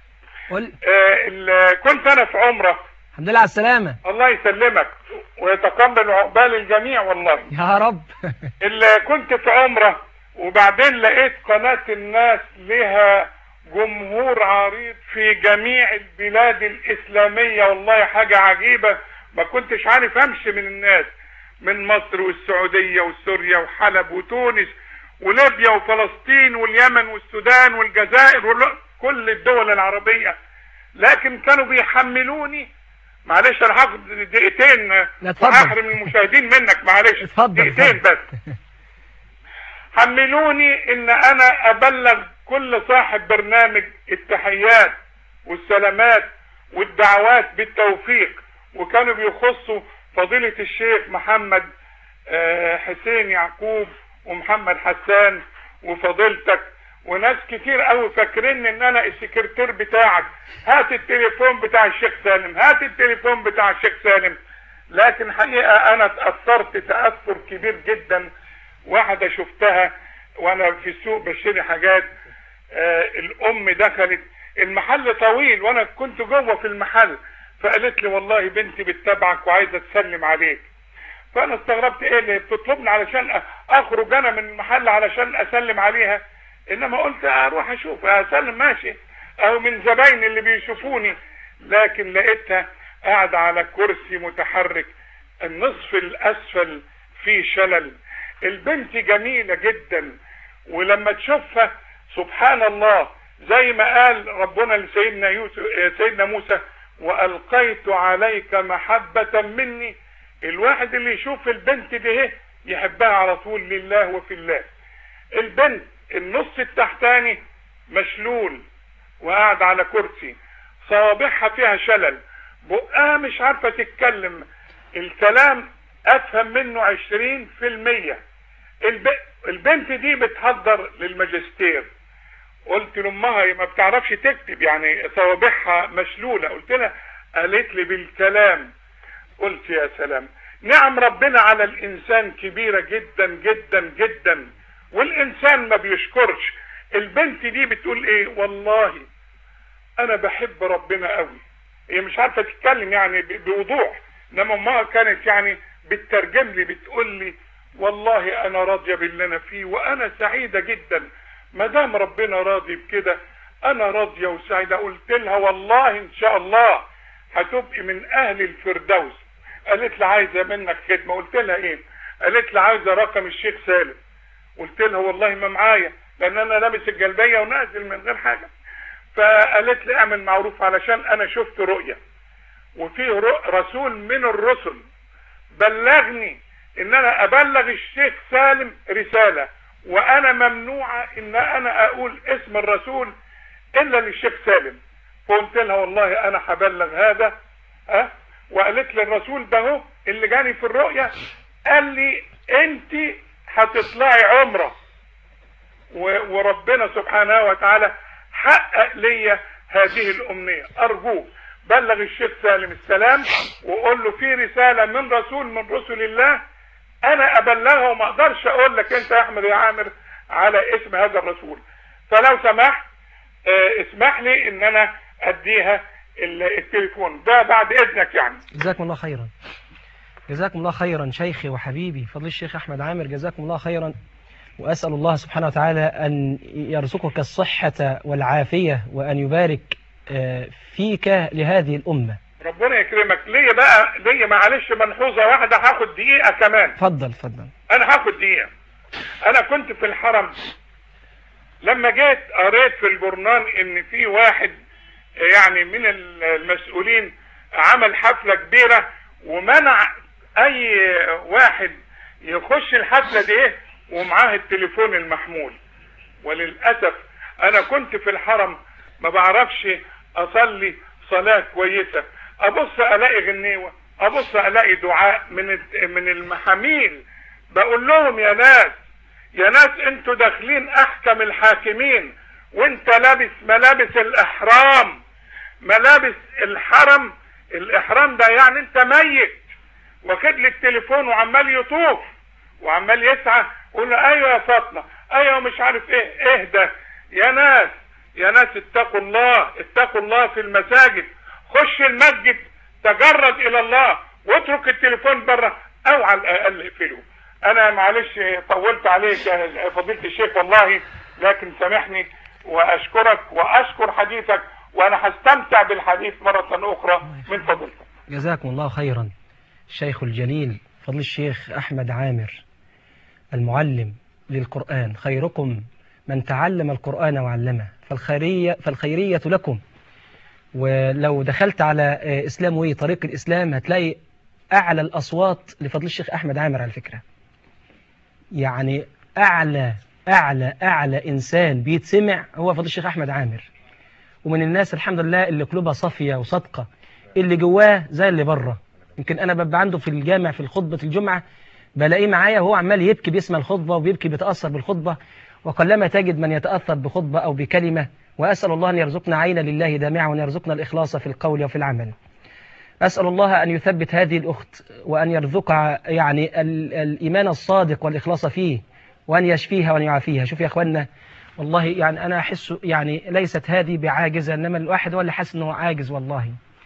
Speaker 2: آه كنت انا في عمرة.
Speaker 1: الحمد لله على السلامة.
Speaker 2: الله يسلمك ويتقبل عقبال الجميع والله
Speaker 1: يا رب.
Speaker 2: اللي كنت في عمرة وبعدين لقيت قناة الناس لها جمهور عريض في جميع البلاد الإسلامية. والله حاجة عجيبة، ما كنتش عارف امشي من الناس، من مصر والسعودية وسوريا وحلب وتونس وليبيا وفلسطين واليمن والسودان والجزائر وكل الدول العربية. لكن كانوا بيحملوني. معلش انا هاخد دقيقتين وهحرم المشاهدين منك. معلش دقيقتين بس. حملوني ان انا ابلغ كل صاحب برنامج التحيات والسلامات والدعوات بالتوفيق، وكانوا بيخصوا فضيلة الشيخ محمد حسين يعقوب ومحمد حسان وفضيلتك وناس كتير قوي فاكرين ان انا السكرتير بتاعك، هات التليفون بتاع الشيخ سالم، هات التليفون بتاع الشيخ سالم. لكن حقيقة انا اتأثرت تأثر كبير جدا. واحدة شفتها وانا في السوق بشتري حاجات، آه الام دخلت المحل طويل وانا كنت جوه في المحل، فقالت لي والله بنتي بتتابعك وعايزة تسلم عليك. فانا استغربت ايه اللي بتطلبني علشان اخرج انا من المحل علشان اسلم عليها، انما قلت اروح اشوف اسلم ماشي او من زباين اللي بيشوفوني. لكن لقيتها قاعدة على كرسي متحرك النصف الاسفل فيه شلل. البنت جميلة جدا، ولما تشوفها سبحان الله زي ما قال ربنا لسيدنا يوسف سيدنا موسى والقيت عليك محبة مني. الواحد اللي يشوف البنت دي يحبها على طول لله وفي الله. البنت النص التحتاني مشلول وقاعد على كرسي، صوابعها فيها شلل، بقها مش عارفة تتكلم، الكلام افهم منه عشرين في المية. البنت دي بتحضر للماجستير. قلت لامها ما بتعرفش تكتب يعني صوابعها مشلولة. قلت لها، قالت لي بالكلام. قلت يا سلام، نعم ربنا على الانسان كبيرة جدا جدا جدا، والانسان ما بيشكرش. البنت دي بتقول ايه؟ والله انا بحب ربنا قوي. هي مش عارفة تتكلم يعني بوضوح، انما امها كانت يعني بتترجم لي، بتقول لي والله انا راضية باللي انا فيه وانا سعيدة جدا، ما دام ربنا راضي بكده انا راضية وسعيدة. قلت لها والله ان شاء الله هتبقي من اهل الفردوس. قالت لي عايزة منك خدمة. قلت لها ايه؟ قالت لي عايزة رقم الشيخ سالم. قلت لها والله ما معايا، لان انا لابس الجلبية ونازل من غير حاجة. فقالت لي اعمل معروف علشان انا شفت رؤية، وفي رسول من الرسل بلغني ان انا ابلغ الشيخ سالم رسالة، وانا ممنوعة ان انا اقول اسم الرسول الا للشيخ سالم. فقلت لها والله انا هبلغ هذا. ها أه؟ وقالت لي الرسول ده هو اللي جاني في الرؤية قال لي انت هتطلعي عمره، وربنا سبحانه وتعالى حقق لي هذه الامنية. ارجوك بلغ الشيخ سالم السلام وقول له في رسالة من رسول من رسل الله انا ابلغها، وما اقدرش اقول لك انت يا احمد يا عامر على اسم هذا الرسول. فلو سمحت اه اسمح لي ان انا اديها التليفون ده بعد اذنك يعني.
Speaker 1: جزاكم الله خيرا. جزاكم الله خيرا شيخي وحبيبي فضل الشيخ احمد عامر، جزاكم الله خيرا. واسال الله سبحانه وتعالى ان يرزقك الصحة والعافية وان يبارك فيك لهذه الامة.
Speaker 2: ربنا يكرمك. ليا بقى ليا معلش ملحوظة واحدة، هاخد دقيقة كمان.
Speaker 1: اتفضل اتفضل.
Speaker 2: انا هاخد دقيقة. انا كنت في الحرم لما جيت قريت في الجورنال ان في واحد يعني من المسؤولين عمل حفلة كبيرة ومنع اي واحد يخش الحفلة دي ومعاه التليفون المحمول. وللأسف انا كنت في الحرم ما بعرفش اصلي صلاة كويسة، ابص الاقي غنيوة، ابص الاقي دعاء من من المحامين. بقول لهم يا ناس يا ناس انتوا داخلين احكم الحاكمين وانت لابس ملابس الاحرام، ملابس الحرم. الاحرام ده يعني انت ميت، واخد لي التليفون وعمال يطوف وعمال يسعى. قول ايوه يا فاطمه ايوه مش عارف ايه. اهدى يا ناس يا ناس، اتقوا الله اتقوا الله في المساجد. خش المسجد تجرد الى الله واترك التليفون بره او على الاقل اقفله. انا معلش طولت عليك يا فضيلة الشيخ والله، لكن سامحني واشكرك واشكر حديثك، وانا هستمتع بالحديث مرة اخرى من فضيلتك.
Speaker 1: جزاكم الله خيرا. الشيخ الجليل فضل الشيخ احمد عامر المعلم للقرآن، خيركم من تعلم القرآن وعلمه، فالخيرية, فالخيرية لكم. ولو دخلت على إسلام وي طريق الإسلام هتلاقي أعلى الأصوات لفضل الشيخ أحمد عامر على فكرة. يعني أعلى أعلى أعلى إنسان بيتسمع هو فضيلة الشيخ أحمد عامر، ومن الناس الحمد لله اللي قلوبها صافية وصادقة، اللي جواه زي اللي بره. يمكن أنا ببقى عنده في الجامع في الخطبة الجمعة بلاقيه معايا وهو عمال يبكي بيسمع الخطبة وبيبكي بيتأثر بالخطبة، وقلما تجد من يتأثر بخطبة أو بكلمة. وأسأل الله أن يرزقنا عينا لله دامعة، وأن يرزقنا الإخلاص في القول وفي العمل. أسأل الله أن يثبت هذه الأخت، وأن يرزقها يعني الإيمان الصادق والإخلاص فيه، وأن يشفيها وأن يعافيها. شوف يا أخوانا، والله يعني أنا أحس يعني ليست هذه بعاجزة، إنما الواحد هو اللي حاسس إنه عاجز. والله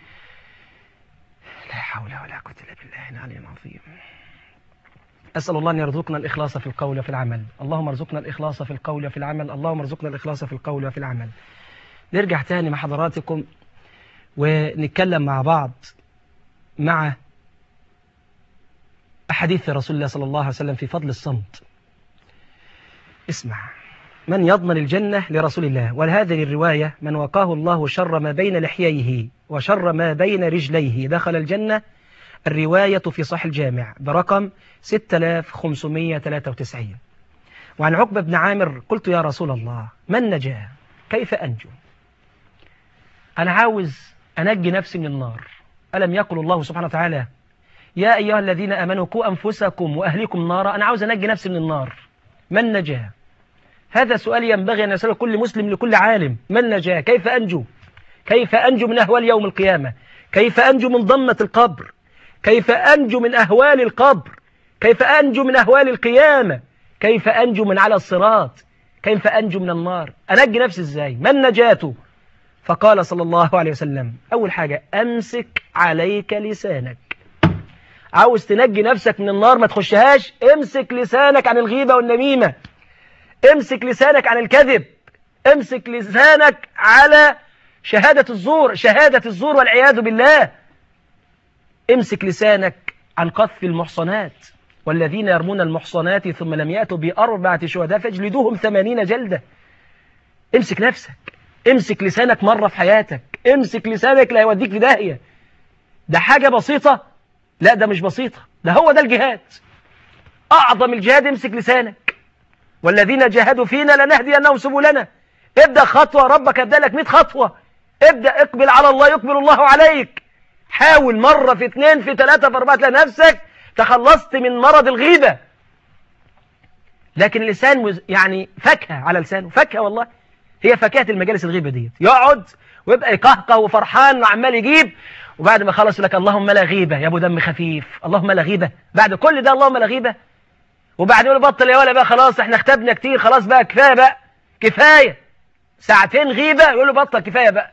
Speaker 1: لا حول ولا قوة إلا بالله العلي العظيم. أسأل الله أن يرزقنا الإخلاص في القول وفي العمل. اللهم ارزقنا الإخلاص في القول وفي العمل. اللهم ارزقنا الإخلاص في القول وفي العمل. نرجع تاني مع حضراتكم ونتكلم مع بعض مع أحاديث رسول الله صلى الله عليه وسلم في فضل الصمت. اسمع: من يضمن الجنة لرسول الله، وهذه الرواية: من وقاه الله شر ما بين لحييه وشر ما بين رجليه دخل الجنة. الرواية في صحيح الجامع برقم ستة آلاف وخمسمائة وثلاثة وتسعين. وعن عقبة بن عامر: قلت يا رسول الله ما النجاة؟ كيف أنجو؟ أنا عاوز أنجي نفسي من النار. ألم يقل الله سبحانه وتعالى: يا أيها الذين آمنوا قوا أنفسكم وأهليكم نارا؟ أنا عاوز أنجي نفسي من النار. ما النجاة؟ هذا سؤال ينبغي أن يسأله كل مسلم لكل عالم. ما النجاة؟ كيف أنجو؟ كيف أنجو من أهوال يوم القيامة؟ كيف أنجو من ضمة القبر؟ كيف أنجو من أهوال القبر؟ كيف أنجو من أهوال القيامة؟ كيف أنجو من على الصراط؟ كيف أنجو من النار؟ أنجي نفسي إزاي؟ ما النجاة؟ فقال صلى الله عليه وسلم: أول حاجة أمسك عليك لسانك. عاوز تنجي نفسك من النار ما تخشهاش، امسك لسانك عن الغيبة والنميمة، امسك لسانك عن الكذب، امسك لسانك على شهادة الزور، شهادة الزور والعياذ بالله. امسك لسانك عن قذف المحصنات، والذين يرمون المحصنات ثم لم يأتوا بأربعة شهداء فاجلدوهم ثمانين جلدة. امسك نفسك، امسك لسانك مرة في حياتك، امسك لسانك لا يوديك في داهية. ده حاجة بسيطة؟ لا، ده مش بسيطة، ده هو ده الجهاد، أعظم الجهاد. امسك لسانك: والذين جاهدوا فينا لنهدينهم سبلنا. ابدأ خطوة، ربك ابدأ لك مئة خطوة. ابدأ، اقبل على الله يقبل الله عليك. حاول مرة في اثنين في ثلاثة في أربعة، تلاقي نفسك تخلصت من مرض الغيبة. لكن اللسان يعني فاكهة على لسانه، فاكهة والله، هي فاكهة المجالس الغيبة ديت. يقعد ويبقى يقهقه وفرحان وعمال يجيب، وبعد ما خلص لك: اللهم لا غيبة يا ابو دم خفيف، اللهم لا غيبة. بعد كل ده اللهم لا غيبة، وبعدين يقول بطل يا ولا بقى، خلاص احنا اختبنا كتير، خلاص بقى كفاية بقى، كفاية ساعتين غيبة، يقول له بطل كفاية بقى.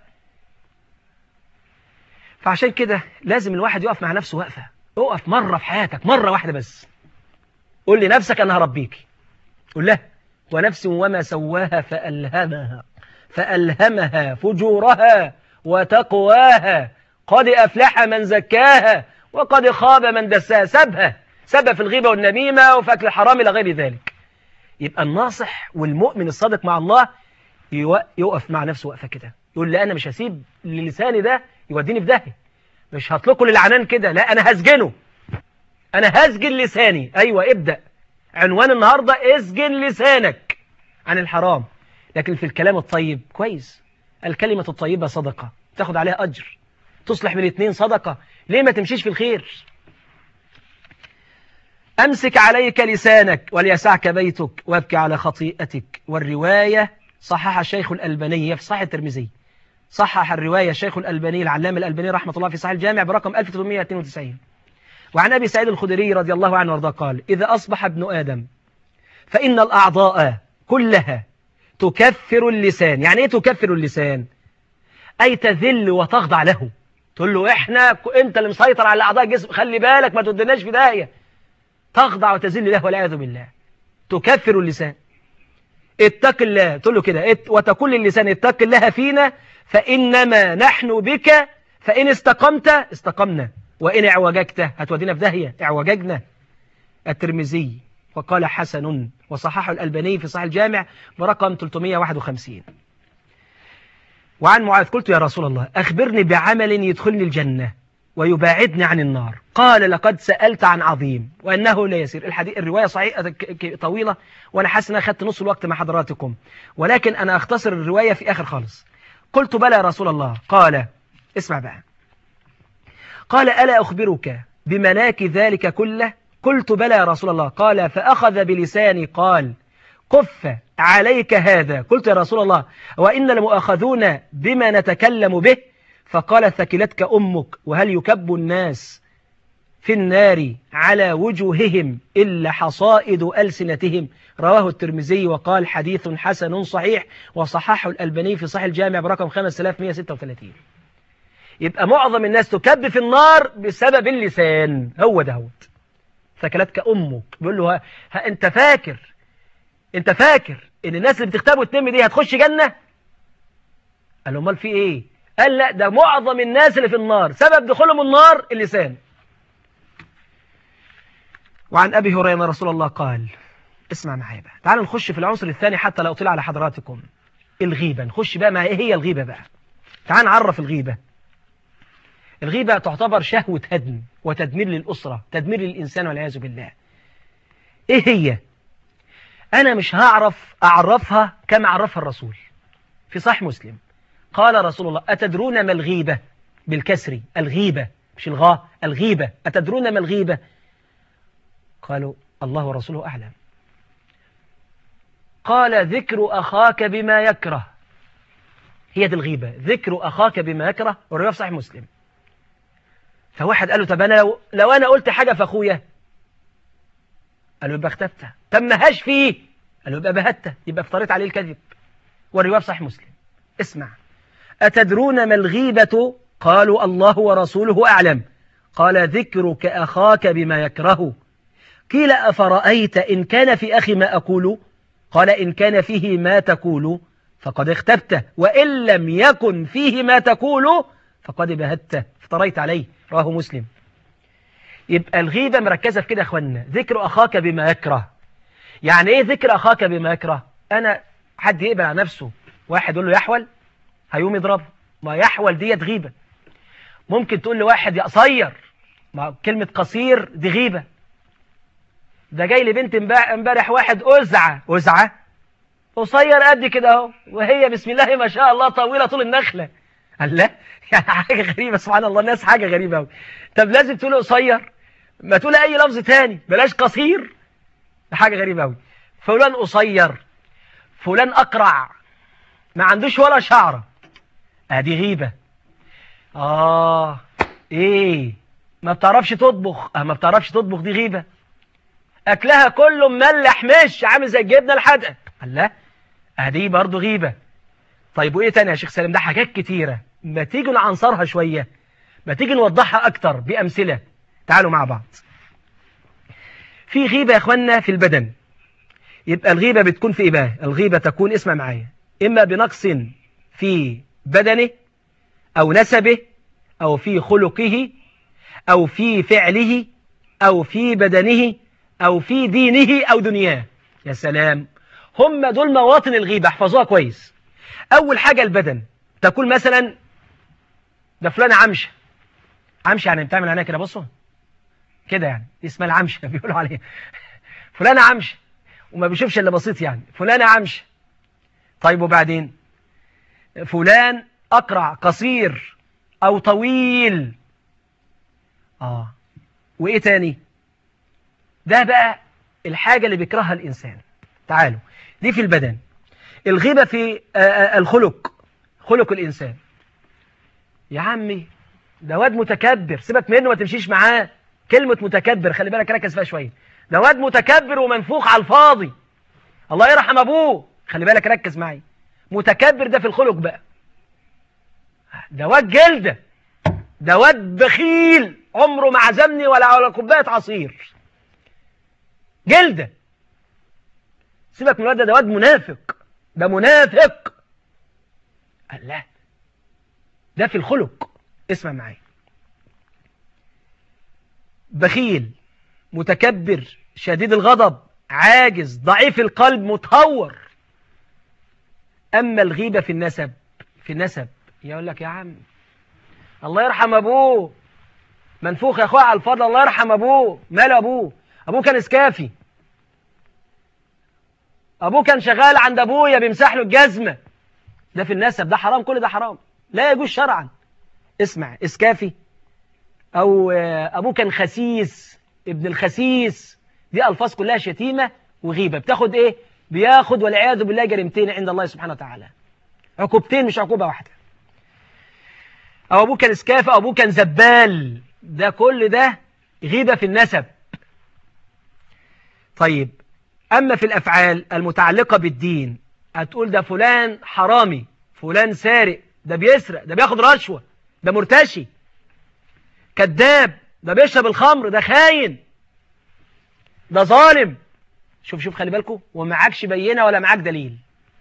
Speaker 1: فعشان كده لازم الواحد يقف مع نفسه وقفة. اقف مرة في حياتك، مرة واحدة بس، قول لنفسك أنا هربيك. قول لها: ونفس وما سواها فألهمها فألهمها فجورها وتقواها قد أفلح من زكاها وقد خاب من دساها. سبها سبها في الغيبة والنميمة وفي أكل الحرام إلى غير ذلك. يبقى الناصح والمؤمن الصادق مع الله يقف مع نفسه وقفة كده، يقول: لا، أنا مش هسيب لساني ده يوديني في داهية، مش هطلقه للعنان كده، لا، أنا هسجنه، أنا هسجن لساني. أيوة، ابدأ. عنوان النهاردة: اسجن لسانك عن الحرام. لكن في الكلام الطيب كويس، الكلمة الطيبة صدقة، تاخد عليها أجر، تصلح من الاثنين صدقة. ليه ما تمشيش في الخير؟ أمسك عليك لسانك وليسعك بيتك وابكي على خطيئتك. والرواية صحح الشيخ الألباني في صحيح الترمذي، صحح الرواية الشيخ الألباني العلامة الألباني رحمة الله في صحيح الجامع برقم ألف وثمانمائة واثنين وتسعين. وعن أبي سعيد الخدري رضي الله عنه وارضاه قال: إذا أصبح ابن آدم فإن الأعضاء كلها تكفر اللسان. يعني إيه تكفر اللسان؟ أي تذل وتخضع له. تقول له: إحنا أنت اللي مسيطر على أعضاء الجسم، خلي بالك ما تودناش في داهية. تخضع وتذل له والعياذ بالله. تكفر اللسان. اتق الله، تقول له كده: وتقول للسان اتق الله فينا فإنما نحن بك، فإن استقمت استقمنا، وإن اعوججت هتودينا في داهية، اعوججنا. الترمذي وقال حسن، وصححه الألباني في صحيح الجامع برقم ثلاثمائة وواحد وخمسين. وعن معاذ: قلت يا رسول الله أخبرني بعمل يدخلني الجنة. ويباعدني عن النار. قال لقد سألت عن عظيم وأنه لا يسير. الحديث الرواية صحيحة طويلة، وأنا حاسس أن أنا أخذت نص الوقت مع حضراتكم، ولكن أنا أختصر الرواية في آخر خالص. قلت بلى يا رسول الله. قال اسمع بقى، قال ألا أخبرك بملاك ذلك كله؟ قلت بلى يا رسول الله. قال فأخذ بلساني قال كف عليك هذا. قلت يا رسول الله وإن لمؤاخذون بما نتكلم به؟ فقال ثكلتك أمك، وهل يكب الناس في النار على وجوههم إلا حصائد ألسنتهم؟ رواه الترمذي وقال حديث حسن صحيح، وصححه الألباني في صحيح الجامع برقم خمسة آلاف ومئة وستة وثلاثين. يبقى معظم الناس تكب في النار بسبب اللسان. هو دهوت ثكلتك أمك. بيقول له ها, ها أنت فاكر أنت فاكر إن الناس اللي بتغتاب وتنم دي هتخش جنة؟ قال له امال في إيه؟ قال لا، ده معظم الناس اللي في النار سبب دخولهم النار اللسان. وعن أبي هريرة رسول الله قال، اسمع معايا بقى، تعالوا نخش في العنصر الثاني حتى لا أطيل على حضراتكم. الغيبة. نخش بقى مع إيه هي الغيبة بقى. تعال نعرف الغيبة. الغيبة تعتبر شهوة هدم وتدمير للأسرة، تدمير للإنسان والعياذ بالله. إيه هي؟ أنا مش هعرف أعرفها كما عرفها الرسول في صحيح مسلم. قال رسول الله أتدرون ما الغيبة؟ بالكسر، الغيبة مش الغاء، الغيبة. أتدرون ما الغيبة؟ قالوا الله ورسوله أعلم. قال ذكر أخاك بما يكره. هي دي الغيبة، ذكر أخاك بما يكره، والرواية في صحيح مسلم. فواحد قال له طب أنا لو, لو أنا قلت حاجة في أخويا، قال له يبقى اختفت. طب ما هاش فيه، قال له يبقى بهته، يبقى افتريت عليه الكذب، والرواية في صحيح مسلم. اسمع، أتدرون ما الغيبة؟ قالوا الله ورسوله أعلم. قال ذكرك أخاك بما يكره. قيل أفرأيت إن كان في أخي ما أقول؟ قال إن كان فيه ما تقول فقد اختبته، وإن لم يكن فيه ما تقول فقد بهته، افتريت عليه. رواه مسلم. يبقى الغيبة مركزة في كده يا أخوانا، ذكر أخاك بما يكره. يعني إيه ذكر أخاك بما يكره؟ أنا حد يقبل على نفسه واحد يقول له يحول، هيوم يضربه، ما يحول ديت غيبة. ممكن تقول لواحد يا قصير، ما كلمة قصير دي غيبة. ده جاي لي بنت امبارح واحد أزعة أزعة قصير قد كده اهو، وهي بسم الله ما شاء الله طويلة طول النخلة. قال لا، يعني حاجة غريبة سبحان الله، الناس حاجة غريبة أوي. طب لازم تقول قصير؟ ما تقول أي لفظ تاني، بلاش قصير، حاجة غريبة أوي. فلان قصير، فلان أقرع، ما عندوش ولا شعرة، ادي غيبة. آه إيه، ما بتعرفش تطبخ، آه ما بتعرفش تطبخ، دي غيبة. أكلها كله مملح مش عامل زي الجبنة الحادقة، قال لا، ادي برضه غيبة. طيب وإيه تاني يا شيخ سالم؟ ده حاجات كتيرة، ما تيجي نعنصرها شوية، ما تيجي نوضحها أكتر بأمثلة. تعالوا مع بعض. في غيبة يا أخوانا في البدن. يبقى الغيبة بتكون في إيه بقى؟ الغيبة تكون، اسمع معايا، إما بنقص في بدنه أو نسبه أو في خلقه أو في فعله أو في بدنه أو في دينه أو دنياه. يا سلام، هم دول مواطن الغيبة، احفظوها كويس. أول حاجة البدن، تقول مثلا ده فلان عمشة. عمشة يعني بتعمل عليها كده، بصوا كده، يعني اسمها العمشة بيقولوا عليها. فلان عمشة، وما بيشوفش إلا بسيط، يعني فلان عمشة. طيب وبعدين فلان أقرع، قصير أو طويل. آه وإيه تاني؟ ده بقى الحاجة اللي بيكرهها الإنسان. تعالوا، دي في البدن. الغيبة في الخلق، خلق الإنسان. يا عمي ده واد متكبر، سيبك منه ما تمشيش معاه. كلمة متكبر خلي بالك، ركز فيها شوية. ده واد متكبر ومنفوخ على الفاضي، الله يرحم أبوه، خلي بالك ركز معي. متكبر ده في الخلق بقى. ده واد جلدة، ده واد بخيل، عمره ما عزمني ولا على كوباية عصير، جلدة. سيبك من الواد ده، ده واد منافق، ده منافق. الله، ده في الخلق. اسمع معي، بخيل، متكبر، شديد الغضب، عاجز، ضعيف القلب، متهور. أما الغيبة في النسب، في النسب يقول لك يا عم الله يرحم أبوه، منفوخ يا اخويا على الفضل. الله يرحم ابوه. ماله ابوه؟ ابوه كان اسكافي، ابوه كان شغال عند ابويا بيمسح له الجزمه. ده في النسب، ده حرام، كل ده حرام، لا يجوز شرعا. اسمع، اسكافي، او ابوه كان خسيس، ابن الخسيس، دي الفاظ كلها شتيمه وغيبه. بتاخد ايه؟ بياخد والعياذ بالله جريمتين عند الله سبحانه وتعالى، عقوبتين مش عقوبه واحده. او ابوه كان اسكافي، او ابوه كان زبال، ده كل ده غيبه في النسب. طيب، اما في الافعال المتعلقه بالدين، هتقول ده فلان حرامي، فلان سارق، ده بيسرق، ده بياخد رشوه، ده مرتشي، كذاب، ده بيشرب الخمر، ده خاين، ده ظالم. شوف شوف خلي بالكم، ومعكش بينه ولا معاك دليل.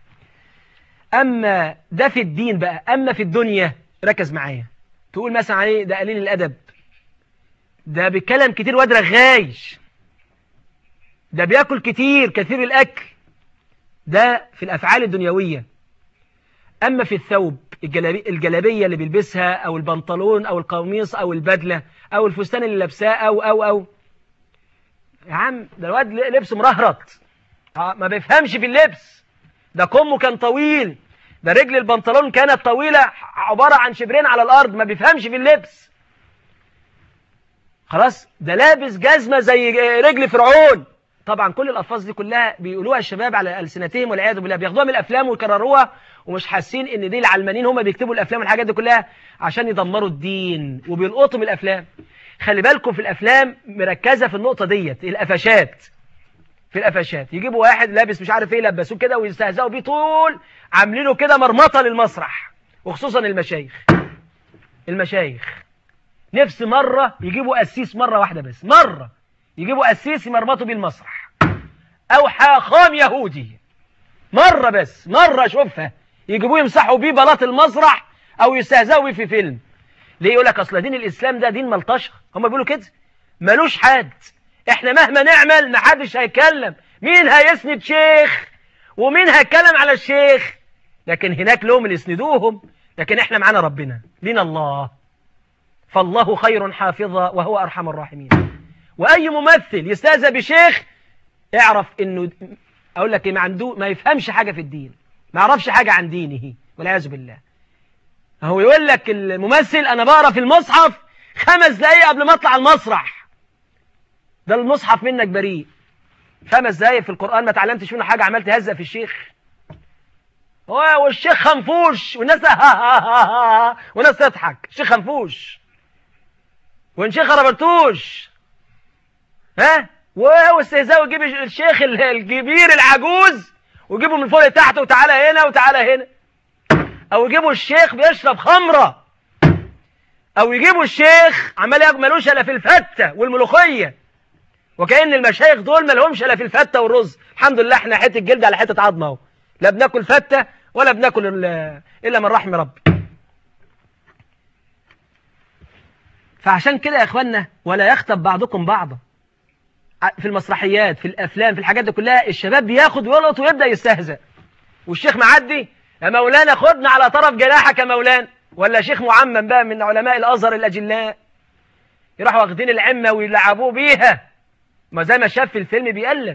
Speaker 1: اما ده في الدين بقى. اما في الدنيا ركز معايا، تقول مثلا عليه ده قليل الادب، ده بيتكلم كتير واد رغايش، ده بياكل كتير كثير الاكل، ده في الافعال الدنيويه. اما في الثوب، الجلابي الجلابيه اللي بيلبسها، او البنطلون او القميص او البدله او الفستان اللي لابساه، او او او يا عم ده الواد لبسه مرهرط، ما بيفهمش في اللبس، ده كمه كان طويل، ده رجل البنطلون كانت طويله عباره عن شبرين على الارض، ما بيفهمش في اللبس. خلاص، ده لابس جزمه زي رجل فرعون. طبعا كل الالفاظ دي كلها بيقولوها الشباب على السنتهم والعياذ بالله، بياخدوها من الافلام ويكرروها، ومش حاسين ان دي العلمانيين هم بيكتبوا الافلام والحاجات دي كلها عشان يدمروا الدين، وبيلقطوا من الافلام. خلي بالكم في الافلام مركزه في النقطه ديت، القفشات. في القفشات يجيبوا واحد لابس مش عارف ايه، لبسوه كده ويستهزئوا بيه طول، عاملينه كده مرمطه للمسرح، وخصوصا المشايخ. المشايخ نفس مره يجيبوا قسيس، مره واحده بس، مره يجيبوا قسيس يمرمطوا بيه المسرح، او حاخام يهودي، مره بس، مره اشوفها يجيبوه يمسحوا بيه بلاط المسرح، او يستهزئوا بيه في فيلم. ليه؟ يقول لك اصل دين الاسلام ده دين ملطشه، هم بيقولوا كده، ملوش حد، احنا مهما نعمل محدش هيتكلم، مين هيسند شيخ ومين هيتكلم على الشيخ؟ لكن هناك لهم اللي يسندوهم، لكن احنا معانا ربنا، لينا الله، فالله خير حافظا وهو ارحم الراحمين. واي ممثل يستهزئ بشيخ اعرف انه، اقول لك ايه، ما عنده، ما يفهمش حاجه في الدين، ما يعرفش حاجه عن دينه والعياذ بالله. هو يقول لك الممثل انا بقرا في المصحف خمس دقايق قبل ما اطلع المسرح، ده المصحف منك بريء، خمس دقايق في القران ما تعلمتش منه حاجه، عملت هزه في الشيخ، هو والشيخ خنفوش، والناس والناس تضحك، الشيخ خنفوش والشيخ ربرتوش، ها، واستهزاء ويجيب الشيخ الكبير العجوز ويجيبه من فوق لتحت، وتعالى هنا وتعالى هنا، او يجيبوا الشيخ بيشرب خمره، او يجيبوا الشيخ عمال ملوش الا في الفته والملوخيه، وكأن المشايخ دول ما لهمش الا في الفته والرز. الحمد لله احنا حته جلد على حته عظمه اهو، لا بناكل فته ولا بناكل الا من رحم ربي. فعشان كده يا اخوانا، ولا يخطب بعضكم بعضا. في المسرحيات، في الافلام، في الحاجات دي كلها، الشباب بياخد ويلقط ويبدا يستهزأ، والشيخ معدي، يا مولانا خدنا على طرف جناحك يا مولانا، ولا شيخ معمم بقى من علماء الازهر الاجلاء، يروحوا واخدين العمه ويلعبوه بيها، ما زي ما شاف في الفيلم بيقلد.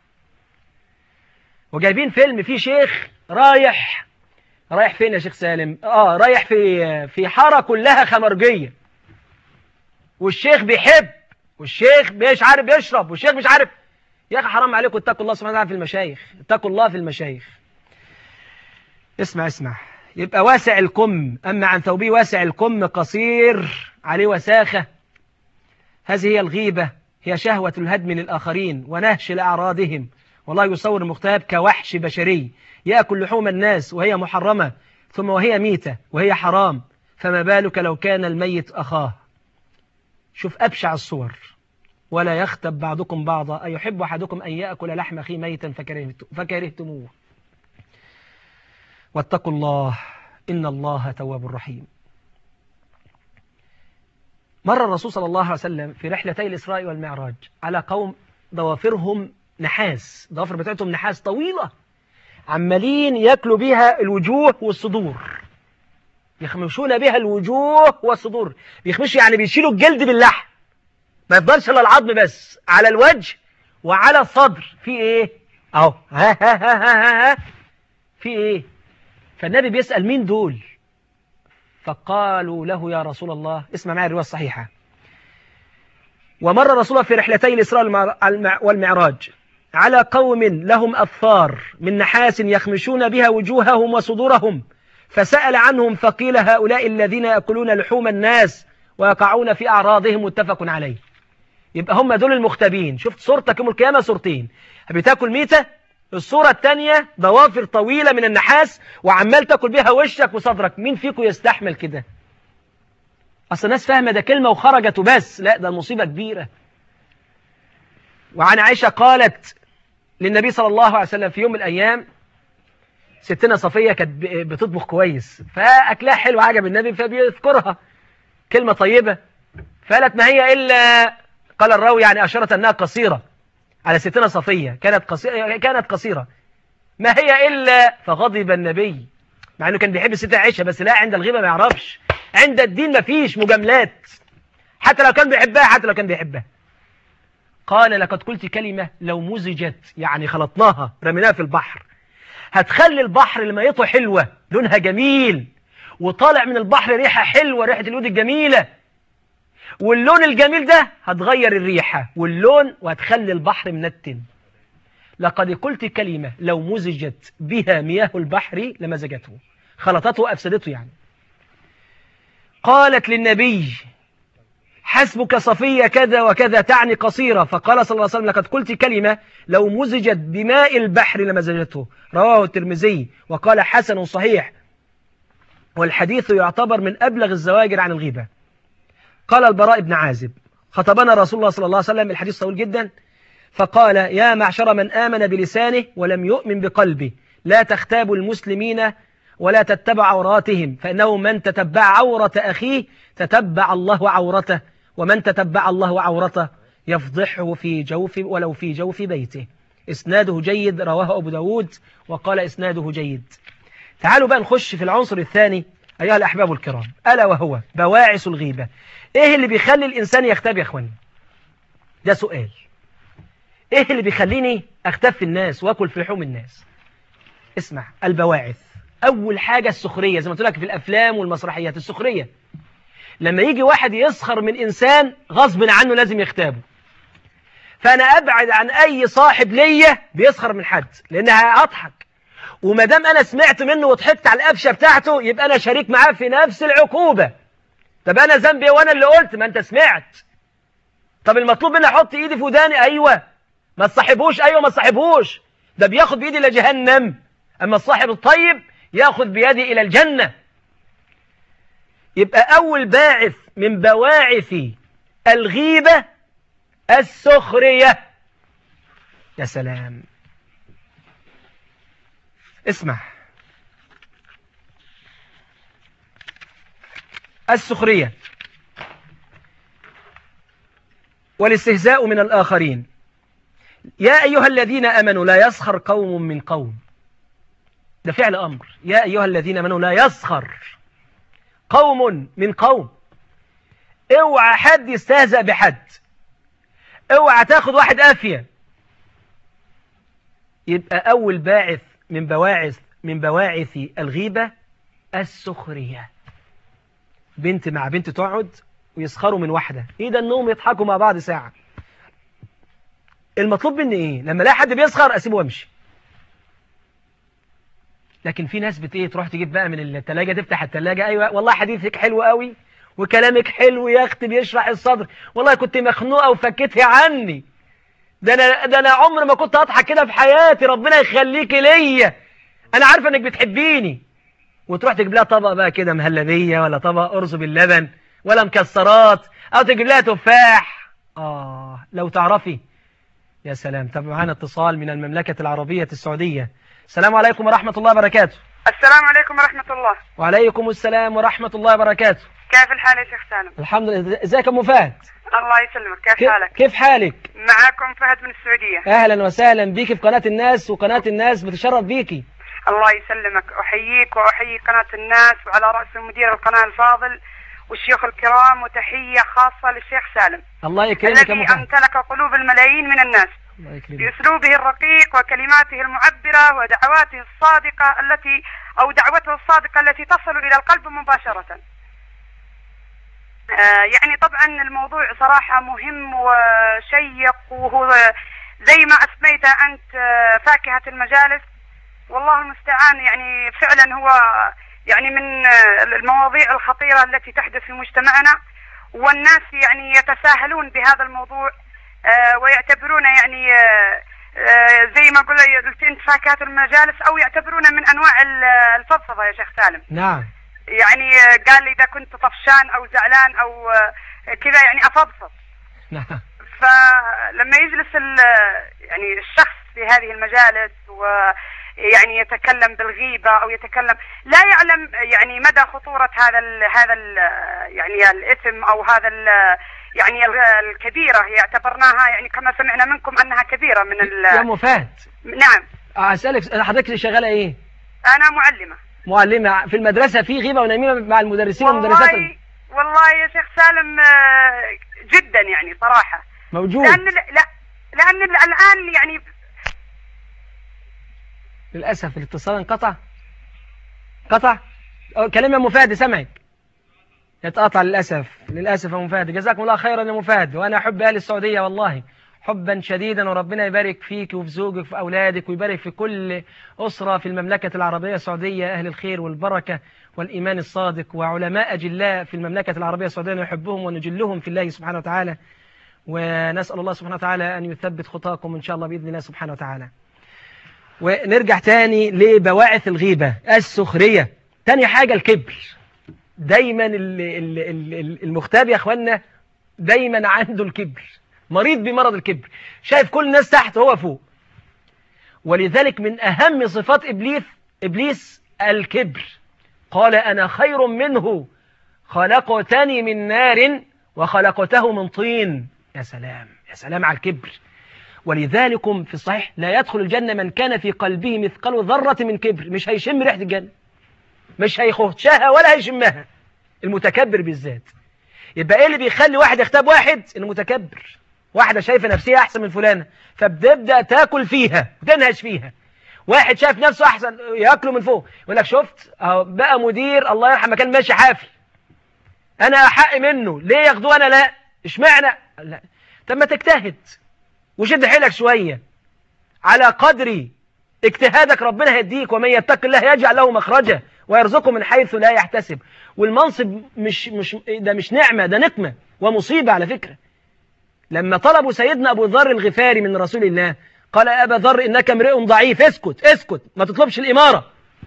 Speaker 1: وجايبين فيلم فيه شيخ رايح رايح فين يا شيخ سالم؟ اه رايح في في حاره كلها خمرجيه، والشيخ بيحب، والشيخ مش عارف بيشرب، والشيخ مش عارف. يا اخي حرام عليكم، اتقوا الله سبحانه وتعالى في المشايخ، اتقوا الله في المشايخ. اسمع اسمع، يبقى واسع الكم، اما عن ثوبه واسع الكم قصير عليه وساخه، هذه هي الغيبه، هي شهوه الهدم للاخرين ونهش لاعراضهم. والله يصور المغتاب كوحش بشري ياكل لحوم الناس وهي محرمه، ثم وهي ميته وهي حرام، فما بالك لو كان الميت اخاه. شوف أبشع الصور. ولا يختب بعضكم بعضا، أيحب أحدكم أن يأكل لحم أخيه ميتا فكرهتموه. واتقوا الله إن الله تواب رحيم. مر الرسول صلى الله عليه وسلم في رحلتي الإسراء والمعراج على قوم ضوافرهم نحاس، ضوافر بتاعتهم نحاس طويلة، عمالين يأكلوا بيها الوجوه والصدور. يخمشون بها الوجوه والصدور. بيخمشوا يعني بيشيلوا الجلد باللحم، ما يفضلش الا العظم بس على الوجه وعلى الصدر. في ايه اهو، ها ها ها ها ها في ايه؟ فالنبي بيسأل مين دول؟ فقالوا له يا رسول الله، اسمع معي الرواية الصحيحة: ومر رسول الله في رحلتي الإسراء والمعراج على قوم لهم أظفار من نحاس يخمشون بها وجوههم وصدورهم، فسأل عنهم فقيل هؤلاء الذين يأكلون لحوم الناس ويقعون في أعراضهم، متفق عليه. يبقى هم دول المختبين. شفت صورتك يوم القيامة صورتين، بتاكل ميتة، الصورة الثانية ضوافر طويلة من النحاس وعمال تاكل بها وشك وصدرك. مين فيكم يستحمل كده؟ أصل الناس فاهمة ده كلمة وخرجت وبس، لا ده المصيبة كبيرة. وعن عائشة قالت للنبي صلى الله عليه وسلم في يوم من الأيام، ستنا صفية كانت بتطبخ كويس فأكلها حلو عجب النبي فبيذكرها كلمة طيبة، فقالت ما هي إلا، قال الراوي يعني أشارت أنها قصيرة على ستنا صفية، كانت قصيرة كانت قصيرة ما هي إلا، فغضب النبي مع أنه كان بيحب ستة عائشة، بس لا، عند الغيبة ما يعرفش، عند الدين ما فيش مجاملات، حتى لو كان بيحبها حتى لو كان بيحبها. قال لقد قلت كلمة لو مزجت، يعني خلطناها رميناها في البحر، هتخلي البحر اللي ميته حلوة لونها جميل، وطالع من البحر ريحة حلوة، ريحة الود الجميلة، واللون الجميل ده هتغير الريحة واللون وهتخلي البحر منتن. لقد قلت كلمة لو مزجت بها مياه البحر لمزجته، خلطته وأفسدته يعني. قالت للنبي حسبك صفية كذا وكذا، تعني قصيرة، فقال صلى الله عليه وسلم لقد قلت كلمة لو مزجت بماء البحر لمزجته، رواه الترمذي وقال حسن صحيح، والحديث يعتبر من أبلغ الزواجر عن الغيبة. قال البراء بن عازب خطبنا رسول الله صلى الله عليه وسلم، الحديث طويل جدا، فقال يا معشر من آمن بلسانه ولم يؤمن بقلبه، لا تختابوا المسلمين ولا تتبع عوراتهم، فإنه من تتبع عورة أخيه تتبع الله عورته، ومن تتبع الله عورته يفضحه في جوف ولو في جوف بيته. إسناده جيد، رواه أبو داود وقال إسناده جيد. تعالوا بقى نخش في العنصر الثاني أيها الأحباب الكرام، ألا وهو بواعث الغيبة. إيه اللي بيخلي الإنسان يغتاب يا أخواني؟ ده سؤال. إيه اللي بيخليني أغتاب في الناس وأكل في لحوم الناس؟ اسمع، البواعث. أول حاجة السخرية، زي ما قلت لك في الأفلام والمسرحيات، السخرية. لما يجي واحد يسخر من إنسان غصب عنه لازم يغتابه. فأنا أبعد عن أي صاحب ليا بيسخر من حد، لأنها أضحك، وما دام أنا سمعت منه وضحكت على القفشة بتاعته يبقى أنا شريك معاه في نفس العقوبة. طب أنا ذنبي وأنا اللي قلت؟ ما أنت سمعت. طب المطلوب مني أحط إيدي في وداني؟ أيوة. ما تصاحبوش؟ أيوة ما تصاحبوش. ده بياخد بإيدي إلى جهنم، أما الصاحب الطيب ياخد بيدي إلى الجنة. يبقى أول باعث من بواعث الغيبة السخرية. يا سلام، اسمع، السخرية والاستهزاء من الآخرين. يا أيها الذين أمنوا لا يسخر قوم من قوم، ده فعل أمر. يا أيها الذين أمنوا لا يسخر قوم من قوم. اوعى حد يستهزأ بحد، اوعى تاخد واحد قافية. يبقى أول باعث من بواعث من بواعث الغيبة السخرية. بنت مع بنت تقعد ويسخروا من واحدة، ايه ده، انهم يضحكوا مع بعض ساعة. المطلوب مني ايه؟ لما الاقي حد بيسخر اسيبه وامشي. لكن في ناس بت ايه، تروح تجيب بقى من الثلاجة، تفتح الثلاجة، ايوه والله حديثك حلو قوي وكلامك حلو يا اختي بيشرح الصدر، والله كنت مخنوقة وفكتها عني، ده انا ده انا عمر ما كنت اضحك كده في حياتي، ربنا يخليكي ليا، انا عارفه انك بتحبيني. وتروح تجيب لها طبق بقى كده مهلبيه، ولا طبق ارز باللبن، ولا مكسرات، او تجيب لها تفاح. اه لو تعرفي. يا سلام. طب معانا اتصال من المملكه العربيه السعوديه. السلام عليكم ورحمه الله وبركاته.
Speaker 3: السلام عليكم ورحمه الله.
Speaker 1: وعليكم السلام ورحمه الله وبركاته.
Speaker 3: كيف الحال يا شيخ سالم؟
Speaker 1: الحمد لله. ازيك يا ام فهد؟
Speaker 3: الله يسلمك، كيف
Speaker 1: كيف
Speaker 3: حالك؟
Speaker 1: كيف حالك؟
Speaker 3: معاكم فهد من السعودية.
Speaker 1: اهلا وسهلا بيكي في قناة الناس، وقناة الناس بتشرف بيكي.
Speaker 3: الله يسلمك. أحييك وأحيي قناة الناس وعلى رأس مدير القناة الفاضل والشيوخ الكرام، وتحية خاصة للشيخ سالم
Speaker 1: الله يكرمك
Speaker 3: الذي أمتلك قلوب الملايين من الناس بأسلوبه الرقيق وكلماته المعبرة ودعواته الصادقة التي أو دعوته الصادقة التي تصل إلى القلب مباشرة. آه يعني طبعا الموضوع صراحة مهم وشيق، وهو زي ما أسميت أنت فاكهة المجالس، والله المستعان. يعني فعلا هو يعني من المواضيع الخطيرة التي تحدث في مجتمعنا، والناس يعني يتساهلون بهذا الموضوع آه ويعتبرون يعني آه آه زي ما قلت انت فاكهة المجالس، او يعتبرونه من انواع الفضفضة يا شيخ سالم.
Speaker 1: نعم.
Speaker 3: يعني قال لي اذا كنت طفشان او زعلان او كذا يعني افضفض.
Speaker 1: نعم.
Speaker 3: فلما يجلس يعني الشخص في هذه المجالس ويعني يتكلم بالغيبة او يتكلم لا يعلم يعني مدى خطورة هذا ال هذا ال يعني الاثم او هذا ال يعني الكبيرة، هي اعتبرناها يعني كما سمعنا منكم انها كبيرة من ال
Speaker 1: يا مفاد.
Speaker 3: نعم.
Speaker 1: اسالك حضرتك شغالة ايه؟
Speaker 3: انا معلمة.
Speaker 1: معلمة في المدرسة. في غيبة ونميمة مع المدرسين والمدرسات؟
Speaker 3: والله والله يا شيخ سالم جدا يعني صراحة
Speaker 1: موجود.
Speaker 3: لأن لا لأن الآن يعني
Speaker 1: للأسف الاتصال انقطع. قطع كلمة مفاد سمعك يتقطع للأسف. للأسف يا مفاد. جزاكم الله خيرا يا مفاد. وأنا أحب أهل السعودية والله حبا شديدا، وربنا يبارك فيك وفي زوجك وفي أولادك، ويبارك في كل أسرة في المملكة العربية السعودية، أهل الخير والبركة والإيمان الصادق، وعلماء أجلاء في المملكة العربية السعودية نحبهم ونجلهم في الله سبحانه وتعالى، ونسأل الله سبحانه وتعالى أن يثبت خطاكم إن شاء الله بإذن الله سبحانه وتعالى. ونرجع تاني لبواعث الغيبة السخرية. تاني حاجة الكبر. دايما المغتاب يا أخوانا دايما عنده الكبر، مريض بمرض الكبر، شايف كل الناس تحت هو فوق. ولذلك من أهم صفات إبليس إبليس الكبر. قال أنا خير منه خلقتني من نار وخلقته من طين. يا سلام يا سلام على الكبر. ولذلك في الصحيح لا يدخل الجنة من كان في قلبه مثقال ذرة من كبر. مش هيشم ريحة الجنة، مش هيخشها ولا هيشمها. المتكبر بالذات. يبقى ايه اللي بيخلي واحد يختاب واحد؟ انه متكبر. واحدة شايفة نفسها احسن من فلانة فبتبدأ تاكل فيها وتنهش فيها. واحد شايف نفسه احسن ياكله من فوق، يقول لك شفت اهو بقى مدير الله يرحمه كان ماشي حافي، انا احق منه ليه ياخدوه انا لا؟ اشمعنى؟ لا. طب ما تجتهد وشد حيلك شوية على قدر اجتهادك ربنا هيديك. ومن يتق الله يجعل له مخرجا ويرزقه من حيث لا يحتسب. والمنصب مش مش ده مش نعمة، ده نقمة ومصيبة على فكرة. لما طلبوا سيدنا أبو ذر الغفاري من رسول الله قال أبا ذر إنك امرئ ضعيف، اسكت اسكت ما تطلبش الإمارة.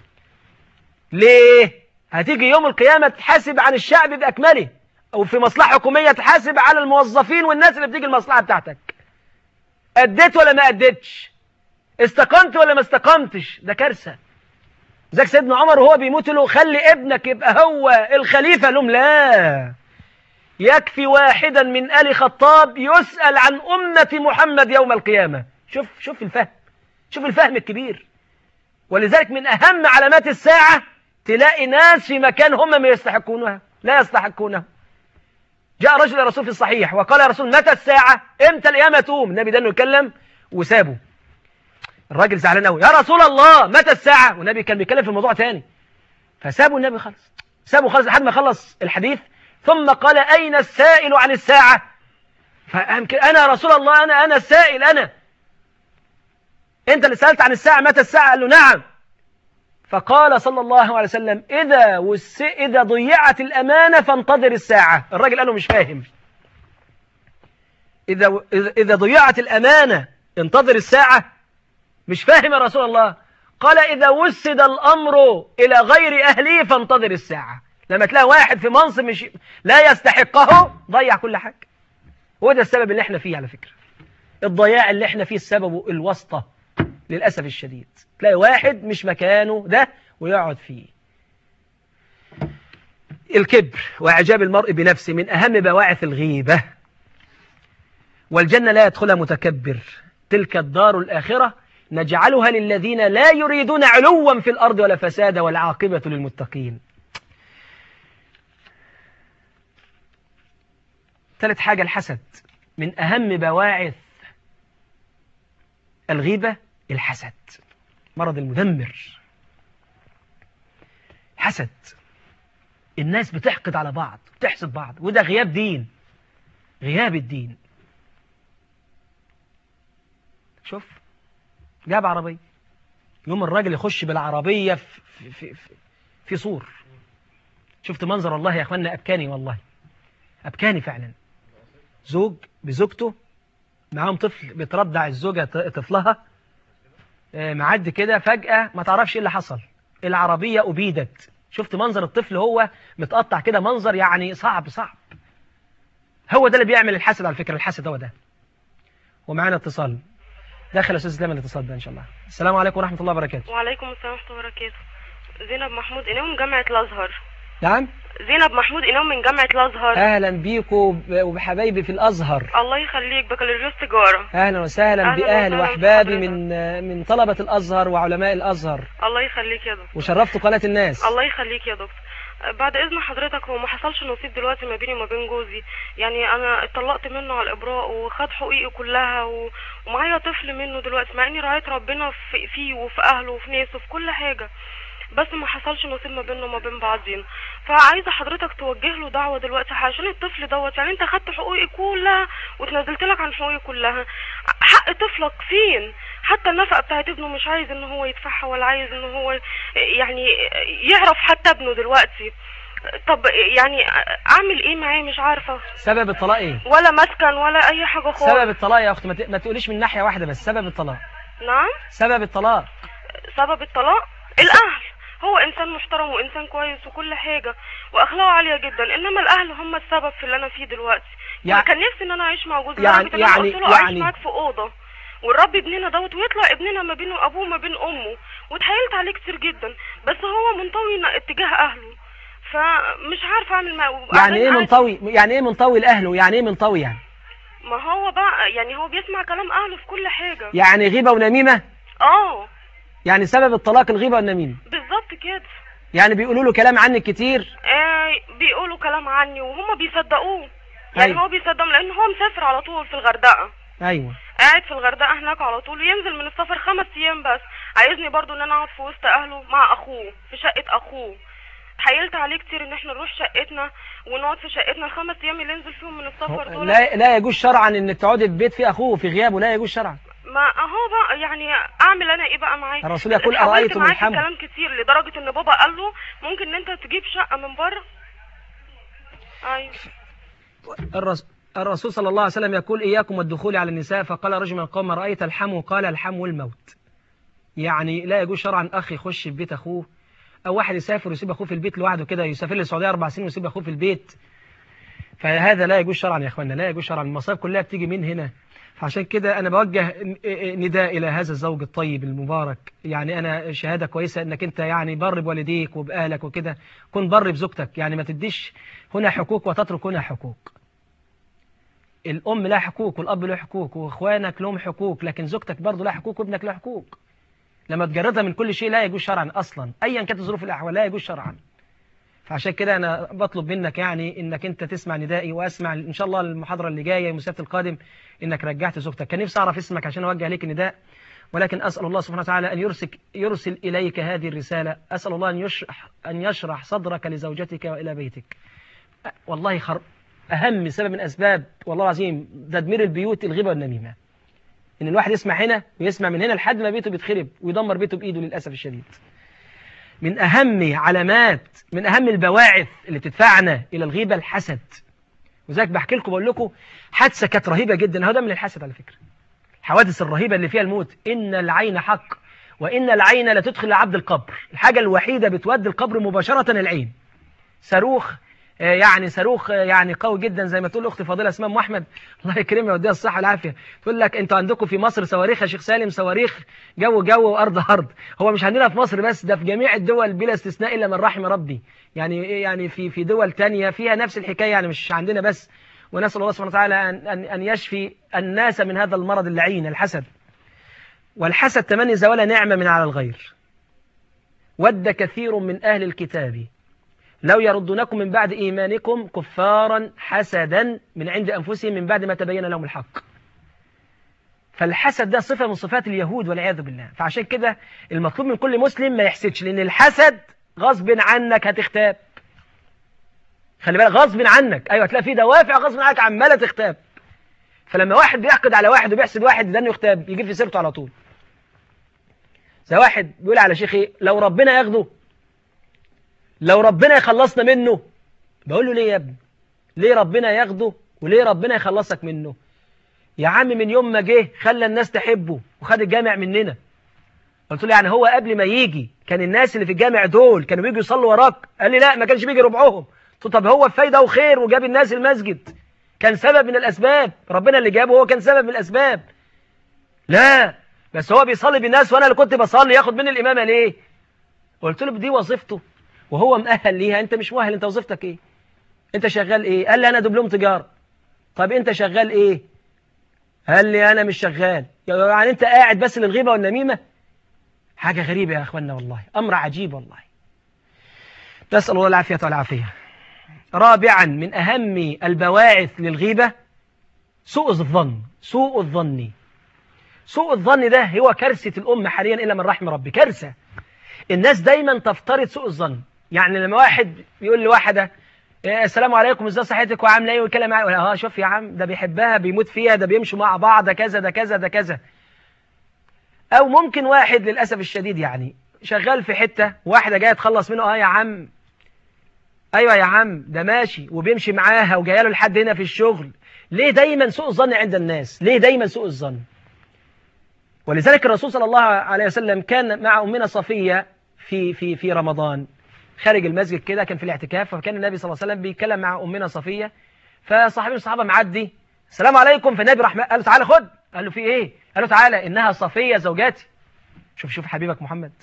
Speaker 1: ليه؟ هتيجي يوم القيامة تحاسب عن الشعب بأكمله، أو في مصلحة حكومية تحاسب على الموظفين والناس اللي بتيجي المصلحة بتاعتك. أديت ولا ما أديتش؟ استقمت ولا ما استقمتش؟ ده كارثة. ذاك سيدنا عمر وهو بيموت له خلي ابنك يبقى هو الخليفة. لهم لا، يكفي واحدا من آل خطاب يسأل عن أمة محمد يوم القيامة. شوف شوف الفهم، شوف الفهم الكبير. ولذلك من أهم علامات الساعة تلاقي ناس في مكان هم ما يستحقونها لا يستحقونها. جاء رجل الرسول في الصحيح وقال يا رسول متى الساعة؟ امتى القيامة تقوم؟ النبي ده انه يتكلم وسابه. الراجل زعلان قوي، يا رسول الله متى الساعة؟ والنبي كان بيتكلم في الموضوع تاني، فسابه النبي خلص، سابه خلص لحد ما خلص الحديث. ثم قال أين السائل عن الساعة؟ أنا يا رسول الله أنا أنا السائل، أنا أنت اللي سألت عن الساعة متى الساعة؟ قال له نعم. فقال صلى الله عليه وسلم إذا والس... إذا ضيعت الأمانة فانتظر الساعة. الراجل قال له مش فاهم. إذا إذا ضيعت الأمانة انتظر الساعة؟ مش فاهم يا رسول الله. قال إذا وسد الأمر إلى غير أهله فانتظر الساعة. لما تلاقي واحد في منصب مش لا يستحقه ضيع كل حاجة. هو ده السبب اللي احنا فيه على فكرة. الضياع اللي احنا فيه السبب الواسطة للأسف الشديد. تلاقي واحد مش مكانه ده ويقعد فيه. الكبر وإعجاب المرء بنفسه من أهم بواعث الغيبة. والجنة لا يدخلها متكبر. تلك الدار الآخرة نجعلها للذين لا يريدون علوا في الأرض ولا فسادا والعاقبة للمتقين. ثالث حاجة الحسد. من أهم بواعث الغيبة الحسد، مرض المدمر. حسد، الناس بتحقد على بعض، بتحسد بعض، وده غياب دين، غياب الدين. شوف، جاب عربية، يوم الراجل يخش بالعربية في, في, في, في صور. شفت منظر والله يا أخوانا، أبكاني والله، أبكاني فعلا. زوج بزوجته معاهم طفل بترضع الزوجة طفلها، معدي كده فجأة ما تعرفش ايه اللي حصل، العربية أبيدت. شفت منظر الطفل هو متقطع كده، منظر يعني صعب صعب. هو ده اللي بيعمل الحسد على فكرة، الحسد هو ده. ومعانا اتصال، داخل أستاذ إسلام الاتصال ده إن شاء الله. السلام عليكم ورحمة الله وبركاته.
Speaker 4: وعليكم السلام ورحمة الله وبركاته. زينب محمود إناوي من جامعة الأزهر.
Speaker 1: نعم،
Speaker 4: زينب محمود إناوي من جامعة الأزهر.
Speaker 1: أهلا بيكم وبحبايبي في الأزهر.
Speaker 4: الله يخليك، بكالوريوس تجارة.
Speaker 1: أهلا وسهلا
Speaker 4: أهلا
Speaker 1: بأهل
Speaker 4: وسهلا
Speaker 1: وأحبابي
Speaker 4: بحضرتك.
Speaker 1: من من طلبة الأزهر وعلماء الأزهر،
Speaker 4: الله يخليك يا دكتور.
Speaker 1: وشرفت قناة الناس.
Speaker 4: الله يخليك يا دكتور. بعد إذن حضرتك، هو ما حصلش نصيب دلوقتي ما بيني وما بين جوزي، يعني أنا اتطلقت منه على الإبراء وخد حقوقي كلها و... ومعايا طفل منه دلوقتي، مع إني رعاية ربنا في... فيه وفي أهله وفي ناسه وفي كل حاجة، بس ما حصلش نصيب ما بيننا وما بين بعضين. فعايزه حضرتك توجه له دعوه دلوقتي عشان الطفل دوت. يعني انت خدت حقوقي كلها وتنازلت لك عن حقوقي كلها، حق طفلك فين؟ حتى النفقه بتاعت ابنه مش عايز ان هو يدفعها، ولا عايز ان هو يعني يعرف حتى ابنه دلوقتي. طب يعني اعمل ايه معاه؟ مش عارفه.
Speaker 1: سبب الطلاق ايه؟
Speaker 4: ولا مسكن ولا اي حاجه خالص.
Speaker 1: سبب الطلاق يا اخت، ما تقوليش من ناحيه واحده بس، سبب الطلاق.
Speaker 4: نعم،
Speaker 1: سبب الطلاق.
Speaker 4: سبب الطلاق الاهل. هو انسان محترم وانسان كويس وكل حاجه واخلاقه عاليه جدا، انما الاهل هم السبب في اللي انا فيه دلوقتي. يعني كان نفسي ان انا اعيش مع جوزي،
Speaker 1: يعني
Speaker 4: يعني يعني قلت له
Speaker 1: يعني
Speaker 4: اعيش معاك في اوضه ونربي ابننا دوت، ويطلع ابننا ما بينه ابوه وما بين امه، واتحايلت عليه كتير جدا، بس هو منطوي اتجاه اهله، فمش عارفه اعمل معاه.
Speaker 1: يعني ايه منطوي؟ يعني ايه منطوي لاهله؟ يعني ايه منطوي يعني؟
Speaker 4: ما هو بقى يعني هو بيسمع كلام اهله في كل حاجه.
Speaker 1: يعني غيبه ونميمه؟
Speaker 4: اه،
Speaker 1: يعني سبب الطلاق الغيبه والنميمه
Speaker 4: بالظبط كده.
Speaker 1: يعني بيقولوا له كلام عنك كتير؟
Speaker 4: آه، بيقولوا كلام عني وهم بيصدقوه. يعني
Speaker 1: أيوة.
Speaker 4: هو بيصدقهم لان هو مسافر على طول في الغردقه.
Speaker 1: ايوه،
Speaker 4: قاعد في الغردقه هناك على طول، وينزل من السفر خمس ايام بس. عايزني برضو ان انا اقعد في وسط اهله مع اخوه في شقه اخوه. حيلت عليه كتير ان احنا نروح شقتنا ونقعد في شقتنا الخمس ايام اللي ينزل فيهم من السفر دول.
Speaker 1: لا لا يجوز شرعا انك تقعدي في بيت فيه اخوه في غيابه، لا يجوز شرعا.
Speaker 4: ما اهو بقى، يعني اعمل انا ايه بقى معاك؟
Speaker 1: الرسول يقول ارايتم الحمو.
Speaker 4: كلام كتير لدرجه ان بابا قال له ممكن ان انت تجيب شقه من بره. ايوه.
Speaker 1: الرسول الرسول صلى الله عليه وسلم يقول إياكم والدخول على النساء، فقال رجل من القوم رأيت الحمو؟ قال الحمو الموت. يعني لا يجوز شرعا أخ يخش في بيت أخوه، أو واحد يسافر ويسيب أخوه في البيت لوحده كده، يسافر للسعودية أربع سنين ويسيب أخوه في البيت، فهذا لا يجوز شرعا يا إخواننا، لا يجوز شرعا. المصائب كلها بتيجي من هنا. فعشان كده أنا بوجه نداء إلى هذا الزوج الطيب المبارك. يعني أنا شهادة كويسة إنك أنت يعني بر بوالديك وبأهلك وكده، كن بر بزوجتك، يعني ما تديش هنا حقوق وتترك هنا حقوق. الأم لها حقوق والأب له حقوق وإخوانك لهم حقوق، لكن زوجتك برضه لها حقوق وابنك له حقوق. لما تجردها من كل شيء لا يجوز شرعا أصلا، أيا كانت ظروف الأحوال لا يجوز شرعا. فعشان كده أنا بطلب منك يعني إنك أنت تسمع ندائي، وأسمع إن شاء الله المحاضرة اللي جاية يوم السبت القادم إنك رجعت زوجتك. كان نفسي أعرف اسمك عشان أوجه عليك نداء، ولكن أسأل الله سبحانه وتعالى أن يرسل يرسل إليك هذه الرسالة. أسأل الله أن يشرح أن يشرح صدرك لزوجتك وإلى بيتك. والله خر... أهم سبب من أسباب والله العظيم تدمير البيوت الغيبة والنميمة، إن الواحد يسمع هنا ويسمع من هنا لحد ما بيته بيتخرب ويدمر بيته بإيده للأسف الشديد. من أهم علامات من أهم البواعث اللي بتدفعنا إلى الغيبة الحسد. وذلك بحكي لكم بقول لكم حادثة كانت رهيبة جدا، هو ده من الحسد على فكرة. الحوادث الرهيبة اللي فيها الموت. إن العين حق وإن العين لتدخل العبد القبر. الحاجة الوحيدة بتودي القبر مباشرة العين. صاروخ يعني صاروخ يعني قوي جدا، زي ما تقول اختي فاضله اسمها ام احمد الله يكرمها ويديها الصحه والعافيه، تقول لك انتوا عندكم في مصر صواريخ يا شيخ سالم، صواريخ جو جو وارض ارض. هو مش عندنا في مصر بس، ده في جميع الدول بلا استثناء الا من رحم ربي. يعني يعني في في دول تانية فيها نفس الحكايه، يعني مش عندنا بس. ونسال الله سبحانه وتعالى ان ان ان يشفي الناس من هذا المرض اللعين الحسد. والحسد تمني زوال نعمة من على الغير. ود كثير من أهل الكتاب لو يردونكم من بعد إيمانكم كفارا حسدا من عند أنفسهم من بعد ما تبين لهم الحق. فالحسد ده صفة من صفات اليهود والعياذ بالله. فعشان كده المطلوب من كل مسلم ما يحسدش، لأن الحسد غصب عنك هتختاب. خلي بالك غصب عنك، أيوة هتلاقي في دوافع غصب عنك عمالة تختاب. فلما واحد بيحقد على واحد وبيحسد واحد ده انه يختاب، يجيب في سيرته على طول. زي واحد بيقول على شيخ ايه، لو ربنا ياخده، لو ربنا يخلصنا منه. بقول له ليه يا ابني؟ ليه ربنا ياخده وليه ربنا يخلصك منه؟ يا عم من يوم ما جه خلى الناس تحبه وخد الجامع مننا. قلت له يعني هو قبل ما يجي كان الناس اللي في الجامع دول كانوا بيجوا يصلوا وراك؟ قال لي لا، ما كانش بيجي ربعهم. قلت له طب هو بفايده وخير وجاب الناس المسجد، كان سبب من الاسباب، ربنا اللي جابه هو كان سبب من الاسباب. لا بس هو بيصلي بالناس وانا اللي كنت بصلي، ياخد مني الامامه ليه؟ قلت له دي وظيفته وهو مؤهل ليها، انت مش مؤهل. انت وظيفتك ايه؟ انت شغال ايه؟ قال لي انا دبلوم تجاره. طب انت شغال ايه؟ قال لي انا مش شغال. يعني انت قاعد بس للغيبه والنميمه؟ حاجه غريبه يا اخوانا والله، امر عجيب والله. نسال الله العافيه والعافيه. رابعا من اهم البواعث للغيبه سوء الظن. سوء الظن سوء الظن ده هو كارثه الامه حاليا الا من رحم ربي. كارثه. الناس دايما تفترض سوء الظن. يعني لما واحد يقول لواحده السلام عليكم ازاي صحتك وعامله ايه ويتكلم معايا، اه شوف يا عم ده بيحبها بيموت فيها ده بيمشوا مع بعض ده كذا ده كذا ده كذا. او ممكن واحد للاسف الشديد يعني شغال في حته واحده جايه تخلص منه، اه يا عم ايوه يا عم ده ماشي وبيمشي معاها وجايه له لحد هنا في الشغل. ليه دايما سوء الظن عند الناس؟ ليه دايما سوء الظن؟ ولذلك الرسول صلى الله عليه وسلم كان مع امنا صفيه في في في رمضان خارج المسجد كده، كان في الاعتكاف، فكان النبي صلى الله عليه وسلم بيتكلم مع امنا صفيه، فصاحب من الصحابه معدي السلام عليكم، فالنبي راح قال له تعالى خد. قال له في ايه؟ قال له تعالى انها صفيه زوجاتي. شوف شوف حبيبك محمد،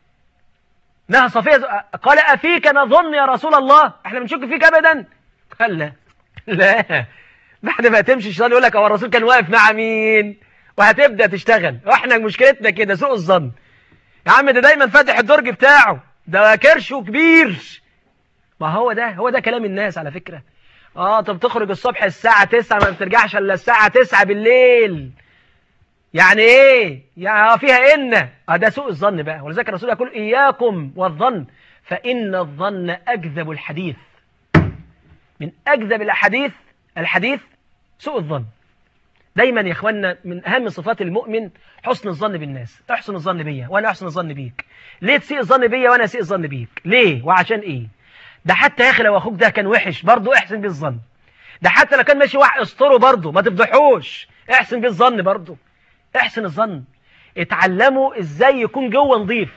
Speaker 1: انها صفيه زو... قال افيك نظن يا رسول الله، احنا بنشك فيك ابدا؟ قال لا لا. بعد ما تمشي الشيطان يقول لك هو الرسول كان واقف مع مين؟ وهتبدا تشتغل. واحنا مشكلتنا كده سوء الظن. يا عم ده دايما فاتح الدرج بتاعه، ده كرشه كبير. ما هو ده هو ده كلام الناس على فكرة. اه طب تخرج الصبح الساعة تسعة ما بترجعش الا الساعة تسعة بالليل، يعني ايه؟ يعني فيها ان اه ده سوء الظن بقى. ولذلك الرسول يقول اياكم والظن فإن الظن أكذب الحديث. من أكذب الحديث الحديث سوء الظن. دايما يا اخوانا من اهم صفات المؤمن حسن الظن بالناس. احسن الظن بيا وانا احسن الظن بيك. ليه تسيء الظن بيا وانا اسيء الظن بيك؟ ليه وعشان ايه؟ ده حتى يا اخي لو اخوك ده كان وحش برضه احسن بيه الظن. ده حتى لو كان ماشي واحد اسطره برضه ما تفضحوش، احسن بيه الظن برضه. احسن الظن. اتعلموا ازاي يكون جوه نظيف.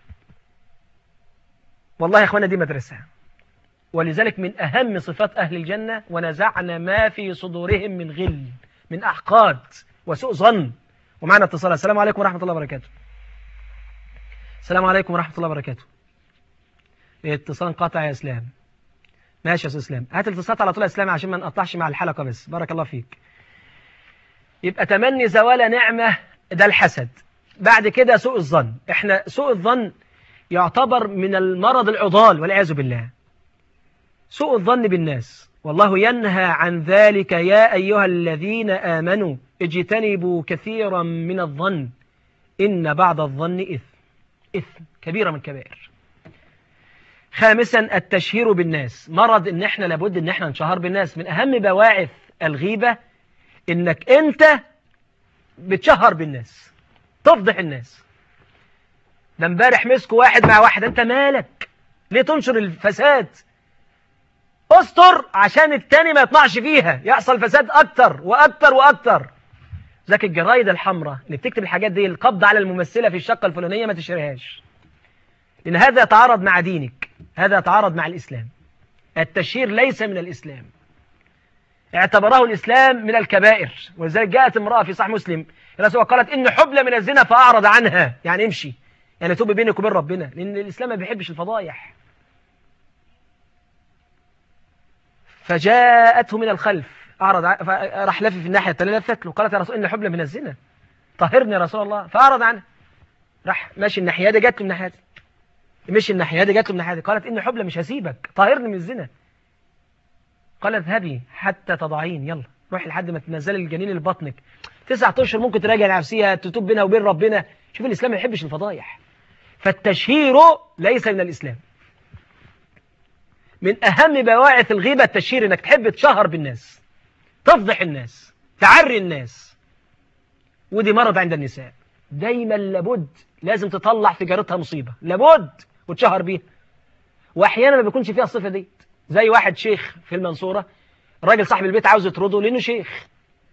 Speaker 1: والله يا اخوانا دي مدرسه. ولذلك من اهم صفات اهل الجنه ونزعنا ما في صدورهم من غل من احقاد وسوء ظن. ومعنا اتصال. السلام عليكم ورحمه الله وبركاته. السلام عليكم ورحمه الله وبركاته. اتصال انقطع يا اسلام. ماشي يا استاذ اسلام، هات الاتصال على طول يا اسلام عشان ما نقطعش مع الحلقه بس. بارك الله فيك. يبقى تمني زوال نعمه ده الحسد. بعد كده سوء الظن. احنا سوء الظن يعتبر من المرض العضال والعياذ بالله. سوء الظن بالناس، والله ينهى عن ذلك يا أيها الذين آمنوا اجتنبوا كثيرا من الظن إن بعض الظن إثم. إثم كبيرة من كبائر. خامسا التشهير بالناس. مرض إن إحنا لابد إن إحنا نشهر بالناس. من أهم بواعث الغيبة إنك أنت بتشهر بالناس، تفضح الناس. ده امبارح مسكوا واحد مع واحد، أنت مالك؟ ليه تنشر الفساد؟ استر عشان التاني ما يطلعش فيها، يحصل فساد اكتر واكتر واكتر. ذاك الجرايد الحمراء اللي بتكتب الحاجات دي، القبض على الممثله في الشقه الفلانيه ما تشتريهاش، لان هذا يتعارض مع دينك، هذا يتعارض مع الاسلام. التشهير ليس من الاسلام، اعتبره الاسلام من الكبائر. ولذلك جاءت امراه في صحيح مسلم الرسول قالت ان حبلى من الزنا فاعرض عنها، يعني امشي، يعني توب بينك وبين ربنا، لان الاسلام ما بيحبش الفضايح. فجاءته من الخلف، أعرض راح لف في الناحية الثانية، لفت له قالت يا رسول إن حبلى من الزنا. طهرني يا رسول الله، فأعرض عنها. راح ماشي الناحية دي، جات له الناحية دي، مشي الناحية دي، جات له الناحية دي. قالت إني حبلى مش هسيبك، طهرني من الزنا. قال اذهبي حتى تضعين، يلا روحي لحد ما تنزلي الجنين لبطنك، تسعة اشهر ممكن تراجع نفسيها، تتوب بينها وبين ربنا. شوف الإسلام ما يحبش الفضايح، فالتشهير ليس من الإسلام. من أهم بواعث الغيبة التشهير، إنك تحب تشهر بالناس، تفضح الناس، تعري الناس، ودي مرض عند النساء. دايما لابد لازم تطلع في جارتها مصيبة، لابد وتشهر بيها. وأحيانا ما بيكونش فيها الصفة دي، زي واحد شيخ في المنصورة، راجل صاحب البيت عاوز يطرده لأنه شيخ،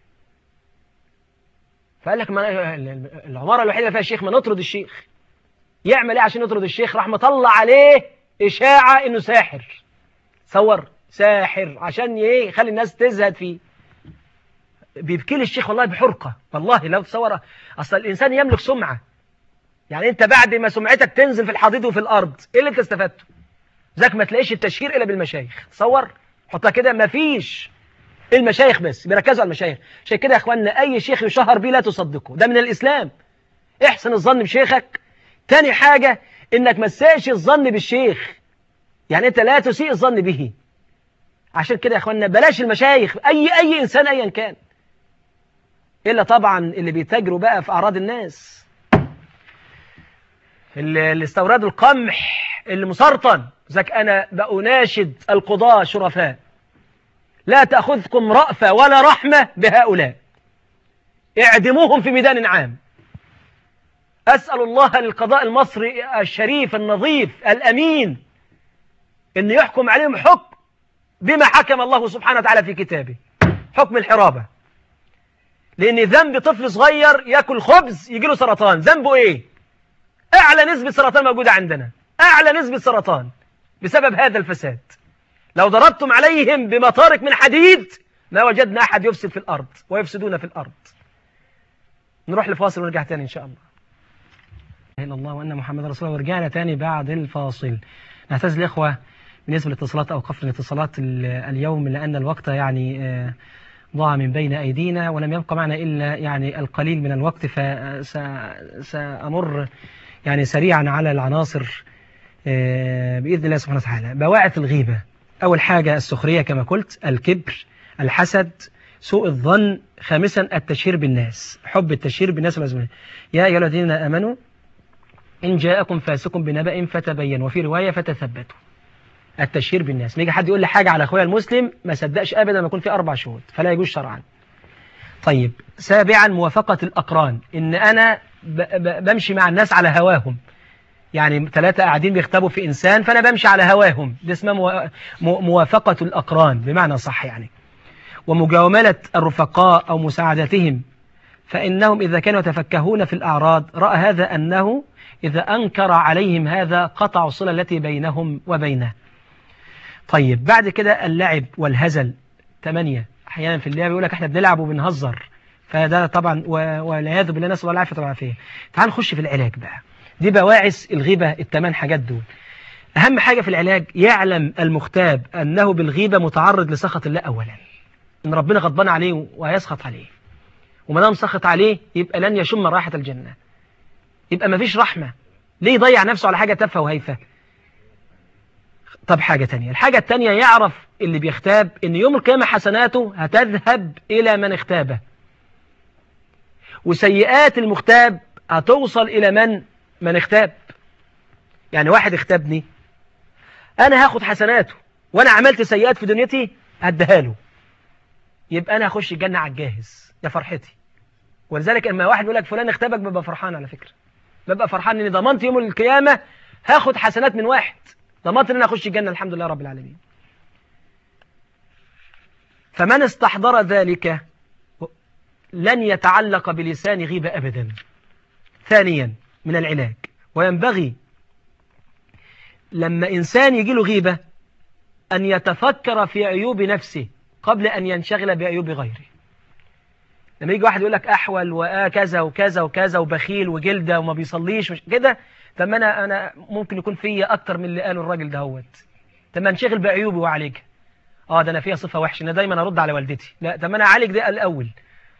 Speaker 1: فقال لك ما العمارة الوحيدة اللي فيها شيخ، ما نطرد الشيخ. يعمل ايه عشان يطرد الشيخ؟ راح مطلع عليه إشاعة إنه ساحر، صور ساحر عشان ايه؟ يخلي الناس تزهد فيه. بيبكي لي الشيخ والله بحرقة، والله لو تصور. أصل الإنسان يملك سمعة، يعني أنت بعد ما سمعتك تنزل في الحضيض وفي الأرض، إيه اللي أنت استفدته؟ ذاك ما تلاقيش التشهير إلا بالمشايخ. تصور حطها كده، ما فيش المشايخ بس بيركزوا على المشايخ. عشان كده يا اخوانا اي شيخ يشهر بيه لا تصدقه، ده من الاسلام. احسن الظن بشيخك. تاني حاجة انك ما تسيئش الظن بالشيخ، يعني انت لا تسيء الظن به. عشان كده يا اخوانا بلاش المشايخ، اي اي انسان ايا كان، الا طبعا اللي بيتاجروا بقى في اعراض الناس، اللي استوردوا القمح اللي مسرطن. ذاك انا بأناشد القضاة شرفاء، لا تأخذكم رأفة ولا رحمة بهؤلاء، اعدموهم في ميدان عام. أسأل الله للقضاء المصري الشريف النظيف الأمين أن يحكم عليهم حكم بما حكم الله سبحانه وتعالى في كتابه، حكم الحرابة. لأن ذنب طفل صغير يأكل خبز يجيله سرطان، ذنبه إيه؟ أعلى نسبة سرطان موجودة عندنا، أعلى نسبة سرطان بسبب هذا الفساد. لو ضربتم عليهم بمطارق من حديد ما وجدنا أحد يفسد في الأرض ويفسدون في الأرض. نروح لفاصل ونرجع تاني إن شاء الله. إلا الله وأن محمد رسول الله. ورجعنا تاني بعد الفاصل. نعتذر الإخوة بالنسبة للاتصالات أو قفل الاتصالات اليوم، لأن الوقت يعني ضاع من بين أيدينا ولم يبقى معنا إلا يعني القليل من الوقت، فسأمر يعني سريعا على العناصر بإذن الله سبحانه وتعالى. بواعث الغيبة: أول حاجة السخرية كما قلت، الكبر، الحسد، سوء الظن. خامسا التشهير بالناس، حب التشهير بالناس والأزمنة. يا أيها الذين آمنوا إن جاءكم فاسق بنبأ فتبين، وفي رواية فتثبتوا. التشهير بالناس، ما يجي حد يقول لي حاجة على أخويا المسلم ما صدقش أبدا ما يكون في أربع شهود، فلا يجوز شرعا. طيب سابعا موافقة الأقران، إن أنا بمشي مع الناس على هواهم، يعني ثلاثة قاعدين بيختبوا في إنسان فأنا بمشي على هواهم، دي اسمها موافقة الأقران بمعنى صح يعني. ومجاوملة الرفقاء أو مساعدتهم، فإنهم إذا كانوا يتفكهون في الأعراض رأى هذا أنه إذا أنكر عليهم هذا قطع الصلة التي بينهم وبينه. طيب بعد كده اللعب والهزل. ثمانية، أحيانا في اللعب يقول لك احنا بنلعب وبنهزر، فده طبعا والعياذ بالله نسأل الله العافية والعافية. تعال نخش في العلاج بقى، دي بواعث الغيبة الثمان حاجات دول. أهم حاجة في العلاج يعلم المغتاب أنه بالغيبة متعرض لسخط الله أولا، إن ربنا غضبان عليه وهيسخط عليه، وما دام سخط عليه يبقى لن يشم رائحة الجنة، يبقى ما فيش رحمة. ليه يضيع نفسه على حاجة تافهة وهيفة؟ طب حاجة تانية، الحاجة التانية يعرف اللي بيختاب إن يوم القيامة حسناته هتذهب إلى من اختابه، وسيئات المغتاب هتوصل إلى من من اختاب. يعني واحد اختابني أنا هاخد حسناته، وأنا عملت سيئات في دنيتي هديها له، يبقى أنا هخش الجنة على الجاهز، يا فرحتي. ولذلك لما واحد يقول لك فلان اختبك ببقى فرحان، على فكرة ببقى فرحان إني ضمنت يوم القيامة هاخد حسنات من واحد، ضمنت إن أنا أخش الجنة الحمد لله رب العالمين. فمن استحضر ذلك لن يتعلق بلسان غيبة أبدا. ثانيا من العلاج، وينبغي لما إنسان يجي له غيبة أن يتفكر في عيوب نفسه قبل أن ينشغل بعيوب غيره. لما يجي واحد يقول لك أحول وكذا وكذا وكذا وبخيل وجلدة وما بيصليش مش كده، طب ما أنا أنا ممكن يكون فيا أكتر من اللي قاله الراجل دهوت، طب ما انشغل بعيوبي وأعالجها. اه ده أنا فيها صفة وحشة، أنا دايما أرد على والدتي، لا طب ما أنا أعالج ده الأول.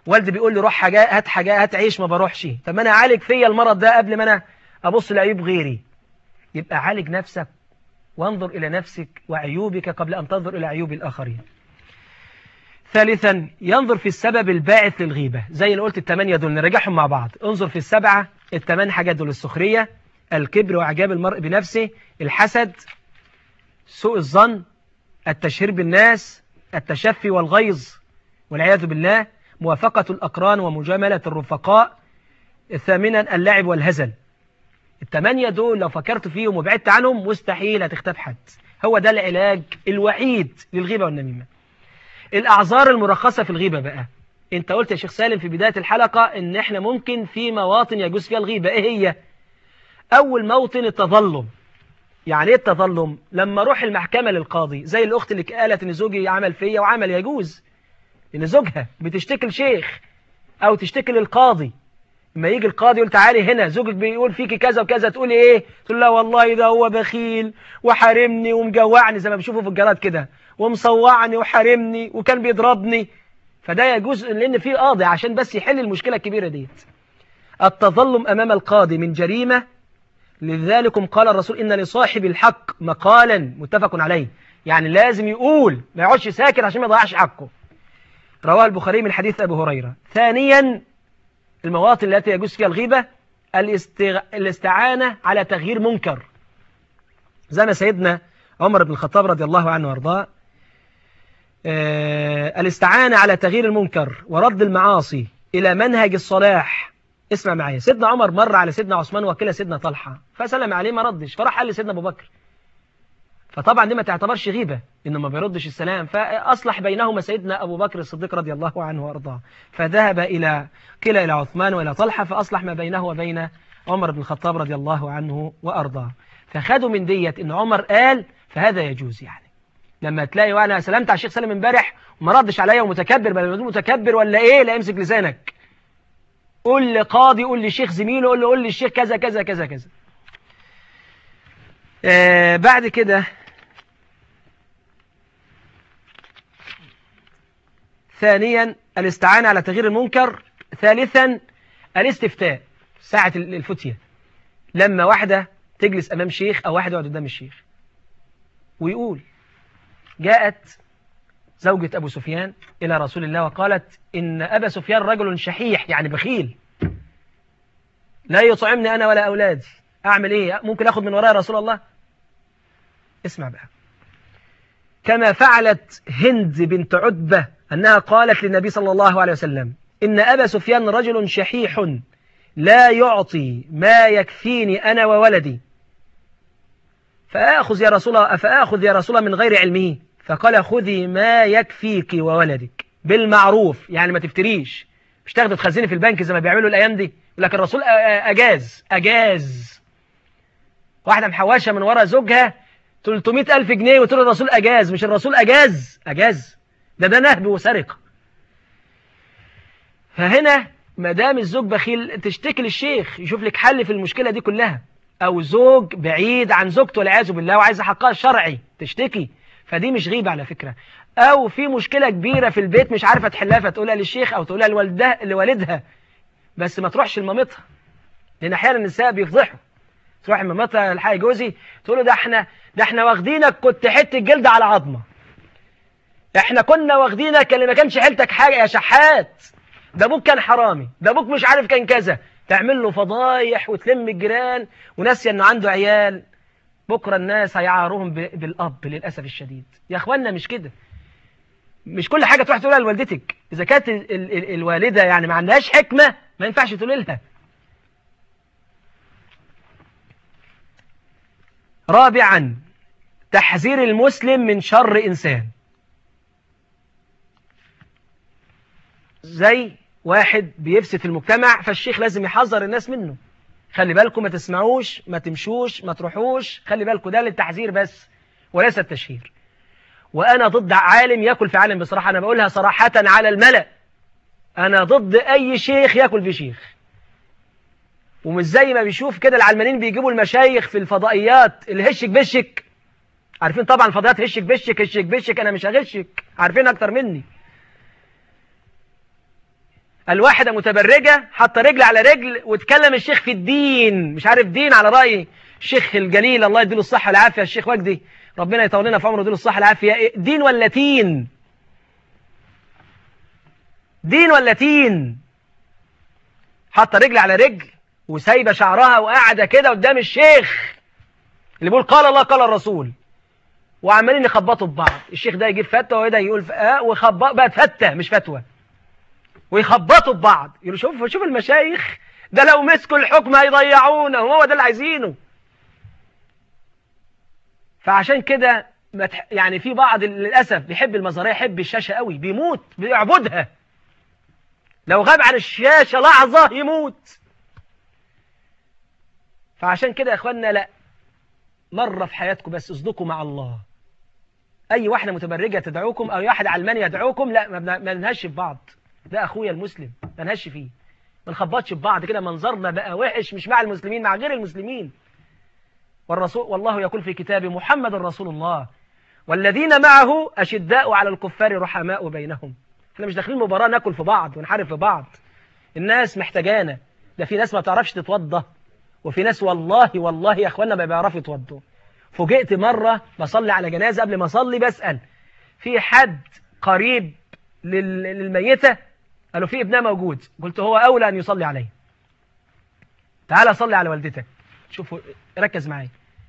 Speaker 1: والدي بيقول لي روح حاجة هات حاجة هات عيش، ما بروحش. طب ما انا اعالج فيا المرض ده قبل ما انا ابص لعيوب غيري. يبقى عالج نفسك وانظر الى نفسك وعيوبك قبل ان تنظر الى عيوب الاخرين. ثالثا ينظر في السبب الباعث للغيبة، زي اللي قلت الثمانية دول نراجعهم مع بعض. انظر في السبعة الثمان حاجات دول: السخرية، الكبر واعجاب المرء بنفسه، الحسد، سوء الظن، التشهير بالناس، التشفي والغيظ والعياذ بالله، موافقة الأقران ومجاملة الرفقاء، ثامنا اللعب والهزل. الثمانية دول لو فكرت فيهم وبعدت عنهم مستحيل هتختفي حد. هو ده العلاج الوحيد للغيبة والنميمة. الأعذار المرخصة في الغيبة بقى، انت قلت يا شيخ سالم في بداية الحلقة ان احنا ممكن في مواطن يجوز فيها الغيبة. ايه هي؟ اول موطن التظلم. يعني ايه التظلم؟ لما اروح المحكمة للقاضي، زي الاخت اللي قالت ان زوجي عمل فيا وعمل، يجوز ان زوجها بتشتكي لشيخ او تشتكي للقاضي. لما يجي القاضي يقول تعالي هنا زوجك بيقول فيكي كذا وكذا، تقولي ايه؟ تقول لا والله ده هو بخيل وحارمني ومجوعني زي ما بشوفه في الجرائد كده، ومصوعني وحارمني وكان بيضربني. فده يجوز لان في قاضي عشان بس يحل المشكلة الكبيرة ديت. التظلم امام القاضي من جريمة، لذلك قال الرسول إن لصاحب الحق مقالا متفق عليه، يعني لازم يقول ما يقعدش ساكت عشان ما يضيعش حقه. رواه البخاري من حديث أبي هريرة. ثانيا المواطن التي يجوز فيها الغيبة، الاستغ... الاستعانة على تغيير منكر، زي ما سيدنا عمر بن الخطاب رضي الله عنه وارضاه آه... الاستعانة على تغيير المنكر ورد المعاصي إلى منهج الصلاح. اسمع معايا، سيدنا عمر مر على سيدنا عثمان وكيل سيدنا طلحة فسلم عليه ما ردش، فراح قال لسيدنا أبو بكر. فطبعا دي ما تعتبرش غيبة إنه ما بيردش السلام، فأصلح بينهما سيدنا أبو بكر الصديق رضي الله عنه وأرضاه، فذهب إلى قيل إلى عثمان وإلى طلحة فأصلح ما بينه وبين عمر بن الخطاب رضي الله عنه وأرضاه. فخدوا من ديت إن عمر قال فهذا يجوز. يعني لما تلاقي وأنا سلمت على الشيخ سالم امبارح وما ردش عليا ومتكبر، بل متكبر ولا إيه؟ لا، امسك لسانك، قول لقاضي، قول لشيخ زميله، قول له قول للشيخ كذا كذا كذا كذا. آه بعد كده ثانيا الاستعانة على تغيير المنكر. ثالثا الاستفتاء، ساعة الفتية، لما واحدة تجلس أمام شيخ أو واحد يقعد قدام الشيخ ويقول جاءت زوجة أبو سفيان إلى رسول الله وقالت إن أبا سفيان رجل شحيح، يعني بخيل، لا يطعمني أنا ولا أولادي، أعمل إيه؟ ممكن أخذ من وراء رسول الله؟ اسمع بقى، كما فعلت هند بنت عتبة أنها قالت للنبي صلى الله عليه وسلم إن أبا سفيان رجل شحيح لا يعطي ما يكفيني أنا وولدي، فآخذ يا رسول الله فآخذ يا رسول الله من غير علمه، فقال خذي ما يكفيك وولدك بالمعروف، يعني ما تفتريش، مش تاخدي تخزني في البنك زي ما بيعملوا الأيام دي. لكن الرسول أجاز أجاز واحدة محوشة من وراء زوجها ثلاثمائة ألف جنيه وتقول الرسول أجاز. مش الرسول أجاز أجاز، ده ده نهب وسرقة. فهنا ما دام الزوج بخيل تشتكي للشيخ يشوف لك حل في المشكلة دي كلها، أو زوج بعيد عن زوجته والعياذ بالله وعايز حقها الشرعي تشتكي، فدي مش غيبة على فكرة. أو في مشكلة كبيرة في البيت مش عارفة تحلها فتقولها للشيخ أو تقولها لوالدها لوالدها، بس ما تروحش لمامتها، لأن أحيانا النساء بيفضحوا. تروح لمامتها الحاج جوزي تقول له ده احنا ده احنا واخدينك كنت حتة جلد على عظمة، احنا كنا واخدينك اللي ما كانش حيلتك حاجة يا شحات، ده ابوك كان حرامي، ده ابوك مش عارف كان كذا، تعمل له فضايح وتلم الجيران وناسيه انه عنده عيال. بكره الناس هيعاروهم بالاب للاسف الشديد. يا اخوانا مش كده، مش كل حاجه تروح تقولها لوالدتك. اذا كانت ال ال الوالده يعني ما عندهاش حكمه ما ينفعش تقول لها. رابعا تحذير المسلم من شر انسان، زي واحد بيفسد في المجتمع فالشيخ لازم يحذر الناس منه، خلي بالكم ما تسمعوش ما تمشوش ما تروحوش، خلي بالكم، ده للتحذير بس وليس التشهير. وأنا ضد عالم يأكل في عالم، بصراحة أنا بقولها صراحة على الملأ، أنا ضد أي شيخ يأكل في شيخ. ومش زي ما بيشوف كده العلمانيين بيجيبوا المشايخ في الفضائيات اللي هشك بشك، عارفين طبعا الفضائيات هشك بشك هشك بشك، أنا مش هغشك، عارفين أكتر مني. الواحدة متبرجة حتى رجل على رجل وتكلم الشيخ في الدين، مش عارف دين على رأي الشيخ الجليل الله يديله الصحة والعافية الشيخ وجدي ربنا يطول لنا في عمره ويديله الصحة والعافية. دين ولا تين؟ دين ولا تين؟ حتى رجل على رجل وسايبة شعرها وقاعدة كده قدام الشيخ اللي بيقول قال الله قال الرسول، وعمالين يخبطوا ببعض. الشيخ ده يجيب فتوى وده يقول اه وخبط بقت فتة مش فتوى، ويخبطوا ببعض. يقولوا شوف شوف المشايخ ده لو مسكوا الحكم هيضيعونا، وهو ده اللي عايزينه. فعشان كده يعني في بعض للأسف بيحب المزارية، يحب الشاشة قوي، بيموت بيعبدها، لو غاب عن الشاشة لحظة يموت. فعشان كده يا اخوانا لا، مرة في حياتكم بس اصدقوا مع الله. اي واحدة متبرجة تدعوكم او واحد علماني يدعوكم، لا ما ننهش في بعض، ده اخويا المسلم ما نهش فيه، ما نخبطش في بعض كده، منظرنا بقى وحش مش مع المسلمين، مع غير المسلمين. والرسول والله يقول في كتابه محمد رسول الله والذين معه أشداء على الكفار رحماء بينهم. احنا مش داخلين مباراة ناكل في بعض ونحارب في بعض. الناس محتاجانا، ده في ناس ما تعرفش تتوضى، وفي ناس والله والله يا اخوانا ما بيعرفوا يتوضوا. فوجئت مرة بصلي على جنازة، قبل ما اصلي بسأل في حد قريب للميتة؟ قالوا في ابنها موجود. قلت هو أولى أن يصلي عليه، تعال صلي على والدتك. شوفوا ركز معايا.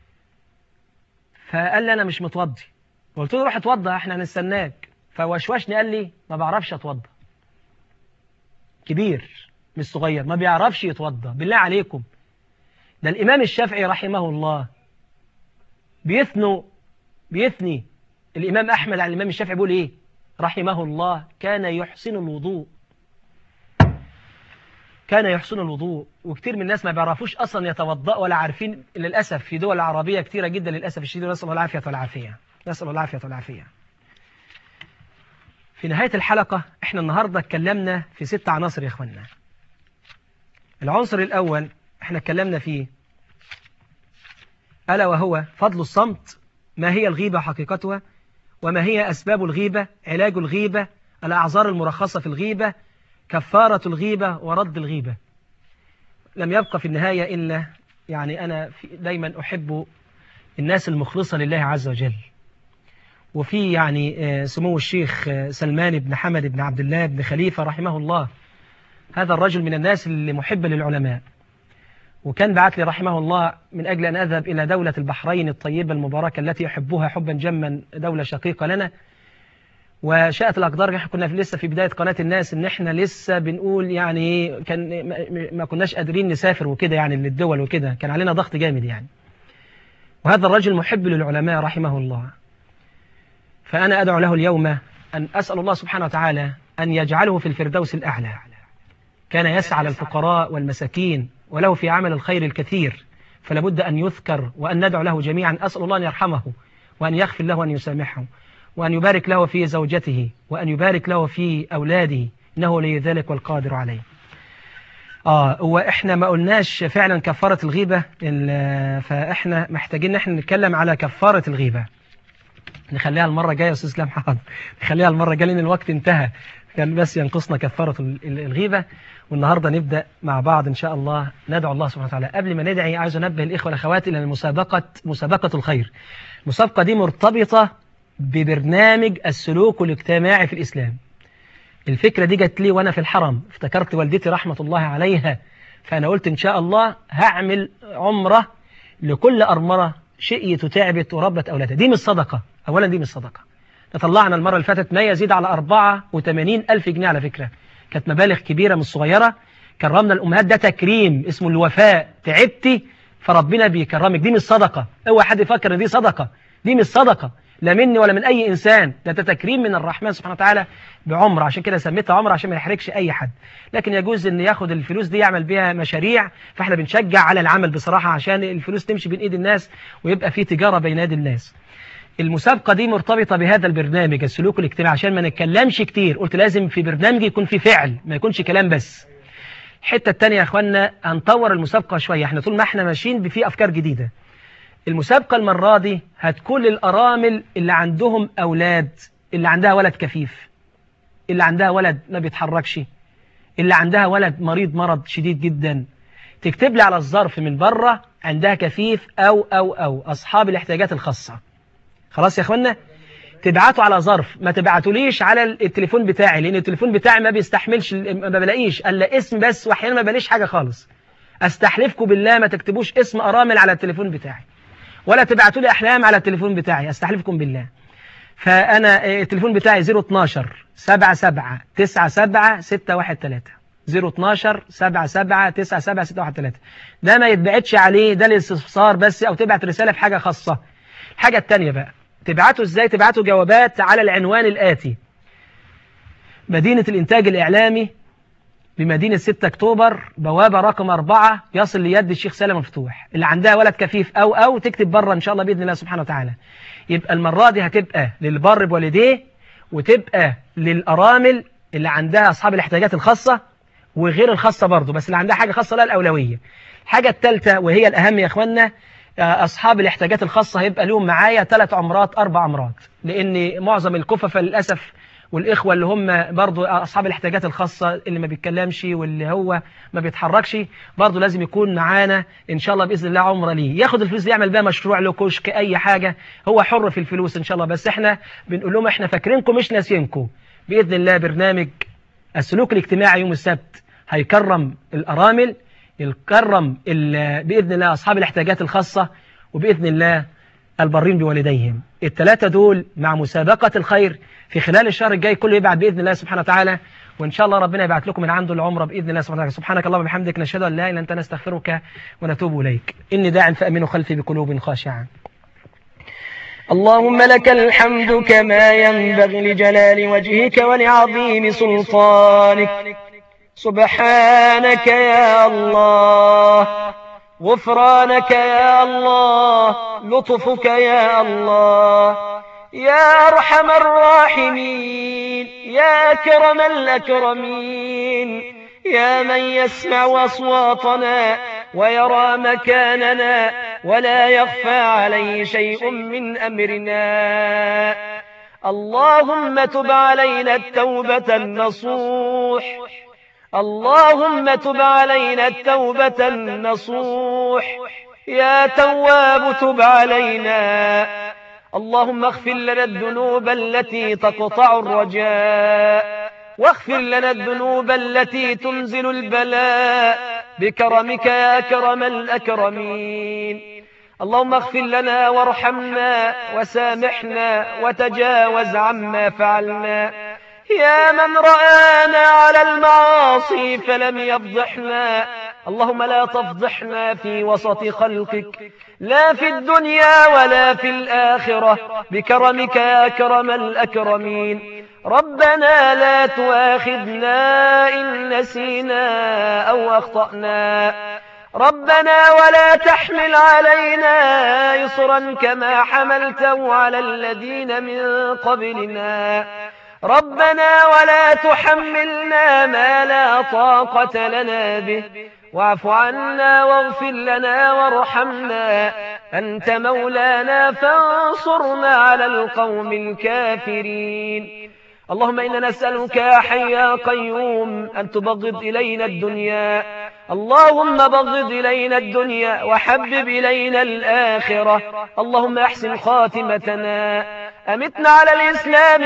Speaker 1: فقال لي أنا مش متوضي. قلت له روح اتوضى احنا هنستناك. فوشوشني قال لي ما بعرفش اتوضى. كبير مش صغير، ما بيعرفش يتوضى. بالله عليكم، ده الإمام الشافعي رحمه الله بيثنوا بيثني الإمام أحمد على الإمام الشافعي، بيقول إيه رحمه الله؟ كان يحسن الوضوء، كان يحسن الوضوء. وكتير من الناس ما بيعرفوش أصلا يتوضأ ولا عارفين للأسف في دول عربية كتيرة جدا للأسف الشديد. نسأل الله العافية والعافية، نسأل الله العافية والعافية. في نهاية الحلقة احنا النهاردة اتكلمنا في ست عناصر يا اخوانا. العنصر الأول احنا اتكلمنا فيه ألا وهو فضل الصمت، ما هي الغيبة حقيقتها، وما هي أسباب الغيبة، علاج الغيبة، الأعذار المرخصة في الغيبة، كفارة الغيبة، ورد الغيبة. لم يبقى في النهاية إلا يعني أنا دايما أحب الناس المخلصة لله عز وجل. وفي يعني سمو الشيخ سلمان بن حمد بن عبد الله بن خليفة رحمه الله، هذا الرجل من الناس اللي محب للعلماء، وكان بعت لي رحمه الله من أجل أن أذهب إلى دولة البحرين الطيبة المباركة التي أحبها حبا جما، دولة شقيقة لنا. وشاءت الأقدار، احنا كنا لسه في بداية قناة الناس إن احنا لسه بنقول يعني كان ما كناش قادرين نسافر وكده يعني للدول وكده، كان علينا ضغط جامد يعني. وهذا الرجل محب للعلماء رحمه الله، فأنا أدعو له اليوم أن أسأل الله سبحانه وتعالى أن يجعله في الفردوس الأعلى. كان يسعى للفقراء والمساكين وله في عمل الخير الكثير، فلا بد أن يذكر وأن ندعو له جميعا. أسأل الله أن يرحمه وأن يغفر له وأن يسامحه وأن يبارك له في زوجته وأن يبارك له في أولاده، إنه ولي ذلك والقادر عليه. آه وإحنا ما قلناش فعلا كفارة الغيبة، فإحنا محتاجين نحن نتكلم على كفارة الغيبة. نخليها المرة الجاية يا أستاذ اسلام حاضر، نخليها المرة الجاية لأن الوقت انتهى، كان بس ينقصنا كفارة الغيبة. والنهاردة نبدأ مع بعض إن شاء الله. ندعو الله سبحانه وتعالى. قبل ما ندعي عايز أنبه الإخوة والأخوات إلى المسابقة، مسابقة الخير. المسابقة دي مرتبطة ببرنامج السلوك الاجتماعي في الإسلام. الفكرة دي جت لي وأنا في الحرم، افتكرت والدتي رحمة الله عليها، فأنا قلت إن شاء الله هعمل عمرة لكل أرمرة شقيت وتعبت وربت أولادها. دي مش صدقة، أولا دي مش صدقة. طلعنا المرة اللي فاتت ما يزيد على أربعة وثمانين ألف جنيه على فكرة، كانت مبالغ كبيرة مش صغيرة. كرمنا الأمهات، ده تكريم اسمه الوفاء، تعبتي فربنا بيكرمك. دي مش صدقة، اوعى حد يفكر ان دي صدقة، دي مش صدقة لا مني ولا من أي إنسان، ده تكريم من الرحمن سبحانه وتعالى بعمر. عشان كده سميتها عمر عشان ما يحرجش أي حد، لكن يجوز ان ياخد الفلوس دي يعمل بيها مشاريع، فاحنا بنشجع على العمل بصراحة عشان الفلوس تمشي بين ايد الناس ويبقى في تجارة بين يد الناس. المسابقة دي مرتبطة بهذا البرنامج السلوك الاجتماعي، عشان ما نتكلمش كتير، قلت لازم في برنامج يكون في فعل ما يكونش كلام بس. الحتة التانية يا اخوانا هنطور المسابقة شوية، احنا طول ما احنا ماشيين بفي أفكار جديدة. المسابقة المرة دي هتكون للأرامل اللي عندهم أولاد، اللي عندها ولد كفيف، اللي عندها ولد ما بيتحركش، اللي عندها ولد مريض مرض شديد جدا تكتب لي على الظرف من بره عندها كفيف أو أو أو أصحاب الاحتياجات الخاصة. خلاص يا أخوانا، تبعتوا على ظرف، ما تبعتوليش على التليفون بتاعي، لأن التليفون بتاعي ما بيستحملش، ما بلاقيش إلا اسم بس، وأحيانا ما بلاقيش حاجة خالص. أستحلفكم بالله ما تكتبوش اسم أرامل على التليفون بتاعي، ولا تبعتوا لي أحلام على التليفون بتاعي، أستحلفكم بالله. فأنا التليفون بتاعي صفر اتناشر سبعة سبعة تسعة سبعة ستة واحد تلاتة، صفر اتناشر سبعة سبعة تسعة سبعة ستة واحد تلاتة. ده ما يتبعتش عليه، ده الاستفسار بس، أو تبعت رسالة في حاجة خاصة. الحاجة التانية بقى، تبعتوا ازاي؟ تبعتوا جوابات على العنوان الآتي: مدينة الإنتاج الإعلامي بمدينة ستة أكتوبر، بوابة رقم أربعة، يصل ليد الشيخ سالم مفتوح. اللي عندها ولد كفيف أو أو تكتب بره إن شاء الله بإذن الله سبحانه وتعالى. يبقى المرة دي هتبقى للبر بوالديه، وتبقى للأرامل اللي عندها أصحاب الاحتياجات الخاصة وغير الخاصة برضه، بس اللي عندها حاجة خاصة لها الأولوية. الحاجة الثالثة وهي الأهم يا إخواننا، أصحاب الاحتياجات الخاصة هيبقى لهم معايا ثلاث عمرات أربع عمرات، لأن معظم الكففة للأسف والإخوة اللي هم برضو أصحاب الاحتياجات الخاصة اللي ما بيتكلمش واللي هو ما بيتحركش، برضو لازم يكون معانا إن شاء الله بإذن الله عمرة ليه، ياخد الفلوس دي يعمل بها مشروع له، كشك، أي حاجة، هو حر في الفلوس إن شاء الله. بس إحنا بنقول لهم إحنا فاكرينكم مش ناسينكم بإذن الله. برنامج السلوك الاجتماعي يوم السبت هيكرم الأرامل، يكرم بإذن الله أصحاب الاحتياجات الخاصة، وبإذن الله البرين بوالديهم. الثلاثة دول مع مسابقة الخير في خلال الشهر الجاي كله يبعت بإذن الله سبحانه وتعالى، وإن شاء الله ربنا يبعت لكم من عنده العمرة بإذن الله سبحانه وتعالى. سبحانك اللهم وبحمدك، نشهد أن لا إله إلا أنت، نستغفرك ونتوب إليك. إني داع فأمنوا خلفي بقلوب خاشعة. اللهم لك الحمد كما ينبغي لجلال وجهك ولعظيم سلطانك. سبحانك يا الله، غفرانك يا الله، لطفك يا الله، يا أرحم الراحمين، يا أكرم الأكرمين، يا من يسمع أصواتنا ويرى مكاننا ولا يخفى عليه شيء من أمرنا. اللهم تب علينا التوبة النصوح، اللهم تب علينا التوبة النصوح، يا تواب تب علينا. اللهم اغفر لنا الذنوب التي تقطع الرجاء، واغفر لنا الذنوب التي تنزل البلاء بكرمك يا أكرم الأكرمين. اللهم اغفر لنا وارحمنا وسامحنا وتجاوز عما فعلنا. يا من رآنا على المعاصي فلم يفضحنا، اللهم لا تفضحنا في وسط خلقك، لا في الدنيا ولا في الآخرة، بكرمك يا أكرم الأكرمين. ربنا لا تؤاخذنا إن نسينا أو أخطأنا، ربنا ولا تحمل علينا إصرا كما حملته على الذين من قبلنا، ربنا ولا تحملنا ما لا طاقة لنا به، واعف عنا واغفر لنا وارحمنا، أنت مولانا فانصرنا على القوم الكافرين. اللهم إنا نسألك يا حي يا قيوم أن تبغض إلينا الدنيا، اللهم بغض إلينا الدنيا وحبب إلينا الآخرة. اللهم أحسن خاتمتنا، أمتنا على الإسلام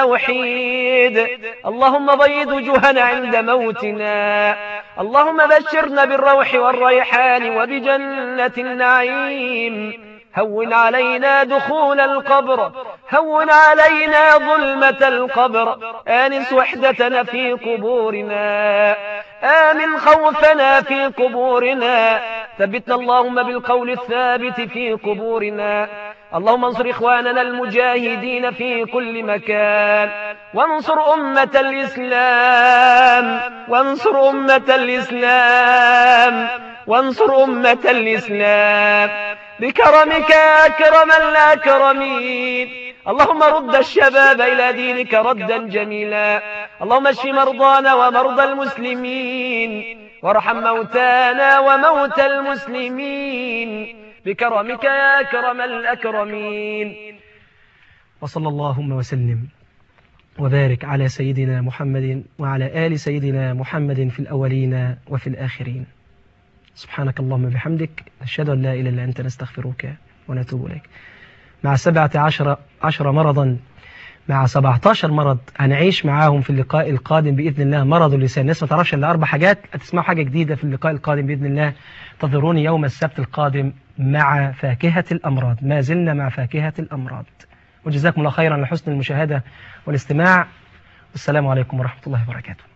Speaker 1: والتوحيد. اللهم بيض وجوهنا عند موتنا، اللهم بشرنا بالروح والريحان وبجنة النعيم. هون علينا دخول القبر، هون علينا ظلمة القبر، آنس وحدتنا في قبورنا، آمن خوفنا في قبورنا، ثبتنا اللهم بالقول الثابت في قبورنا. اللهم انصر إخواننا المجاهدين في كل مكان، وانصر أمة الإسلام، وانصر أمة الإسلام، وانصر أمة الإسلام بكرمك يا أكرم الأكرمين. اللهم رد الشباب إلى دينك ردا جميلا. اللهم اشف مرضانا ومرضى المسلمين، وارحم موتانا وموتى المسلمين بكرمك يا أكرم الأكرمين. وصلى اللهم وسلم وبارك على سيدنا محمد وعلى آل سيدنا محمد في الأولين وفي الآخرين. سبحانك اللهم وبحمدك، نشهد أن لا إله إلا أنت، نستغفرك ونتوب إليك. مع سبعة عشر عشر مرضا، مع سبعة عشر مرض هنعيش معاهم في اللقاء القادم بإذن الله. مرض اللسان، الناس ما تعرفش إلا أربع حاجات، هتسمعوا حاجة جديدة في اللقاء القادم بإذن الله. انتظروني يوم السبت القادم مع فاكهة الأمراض، ما زلنا مع فاكهة الأمراض. وجزاكم الله خيرا على حسن المشاهدة والاستماع، والسلام عليكم ورحمة الله وبركاته.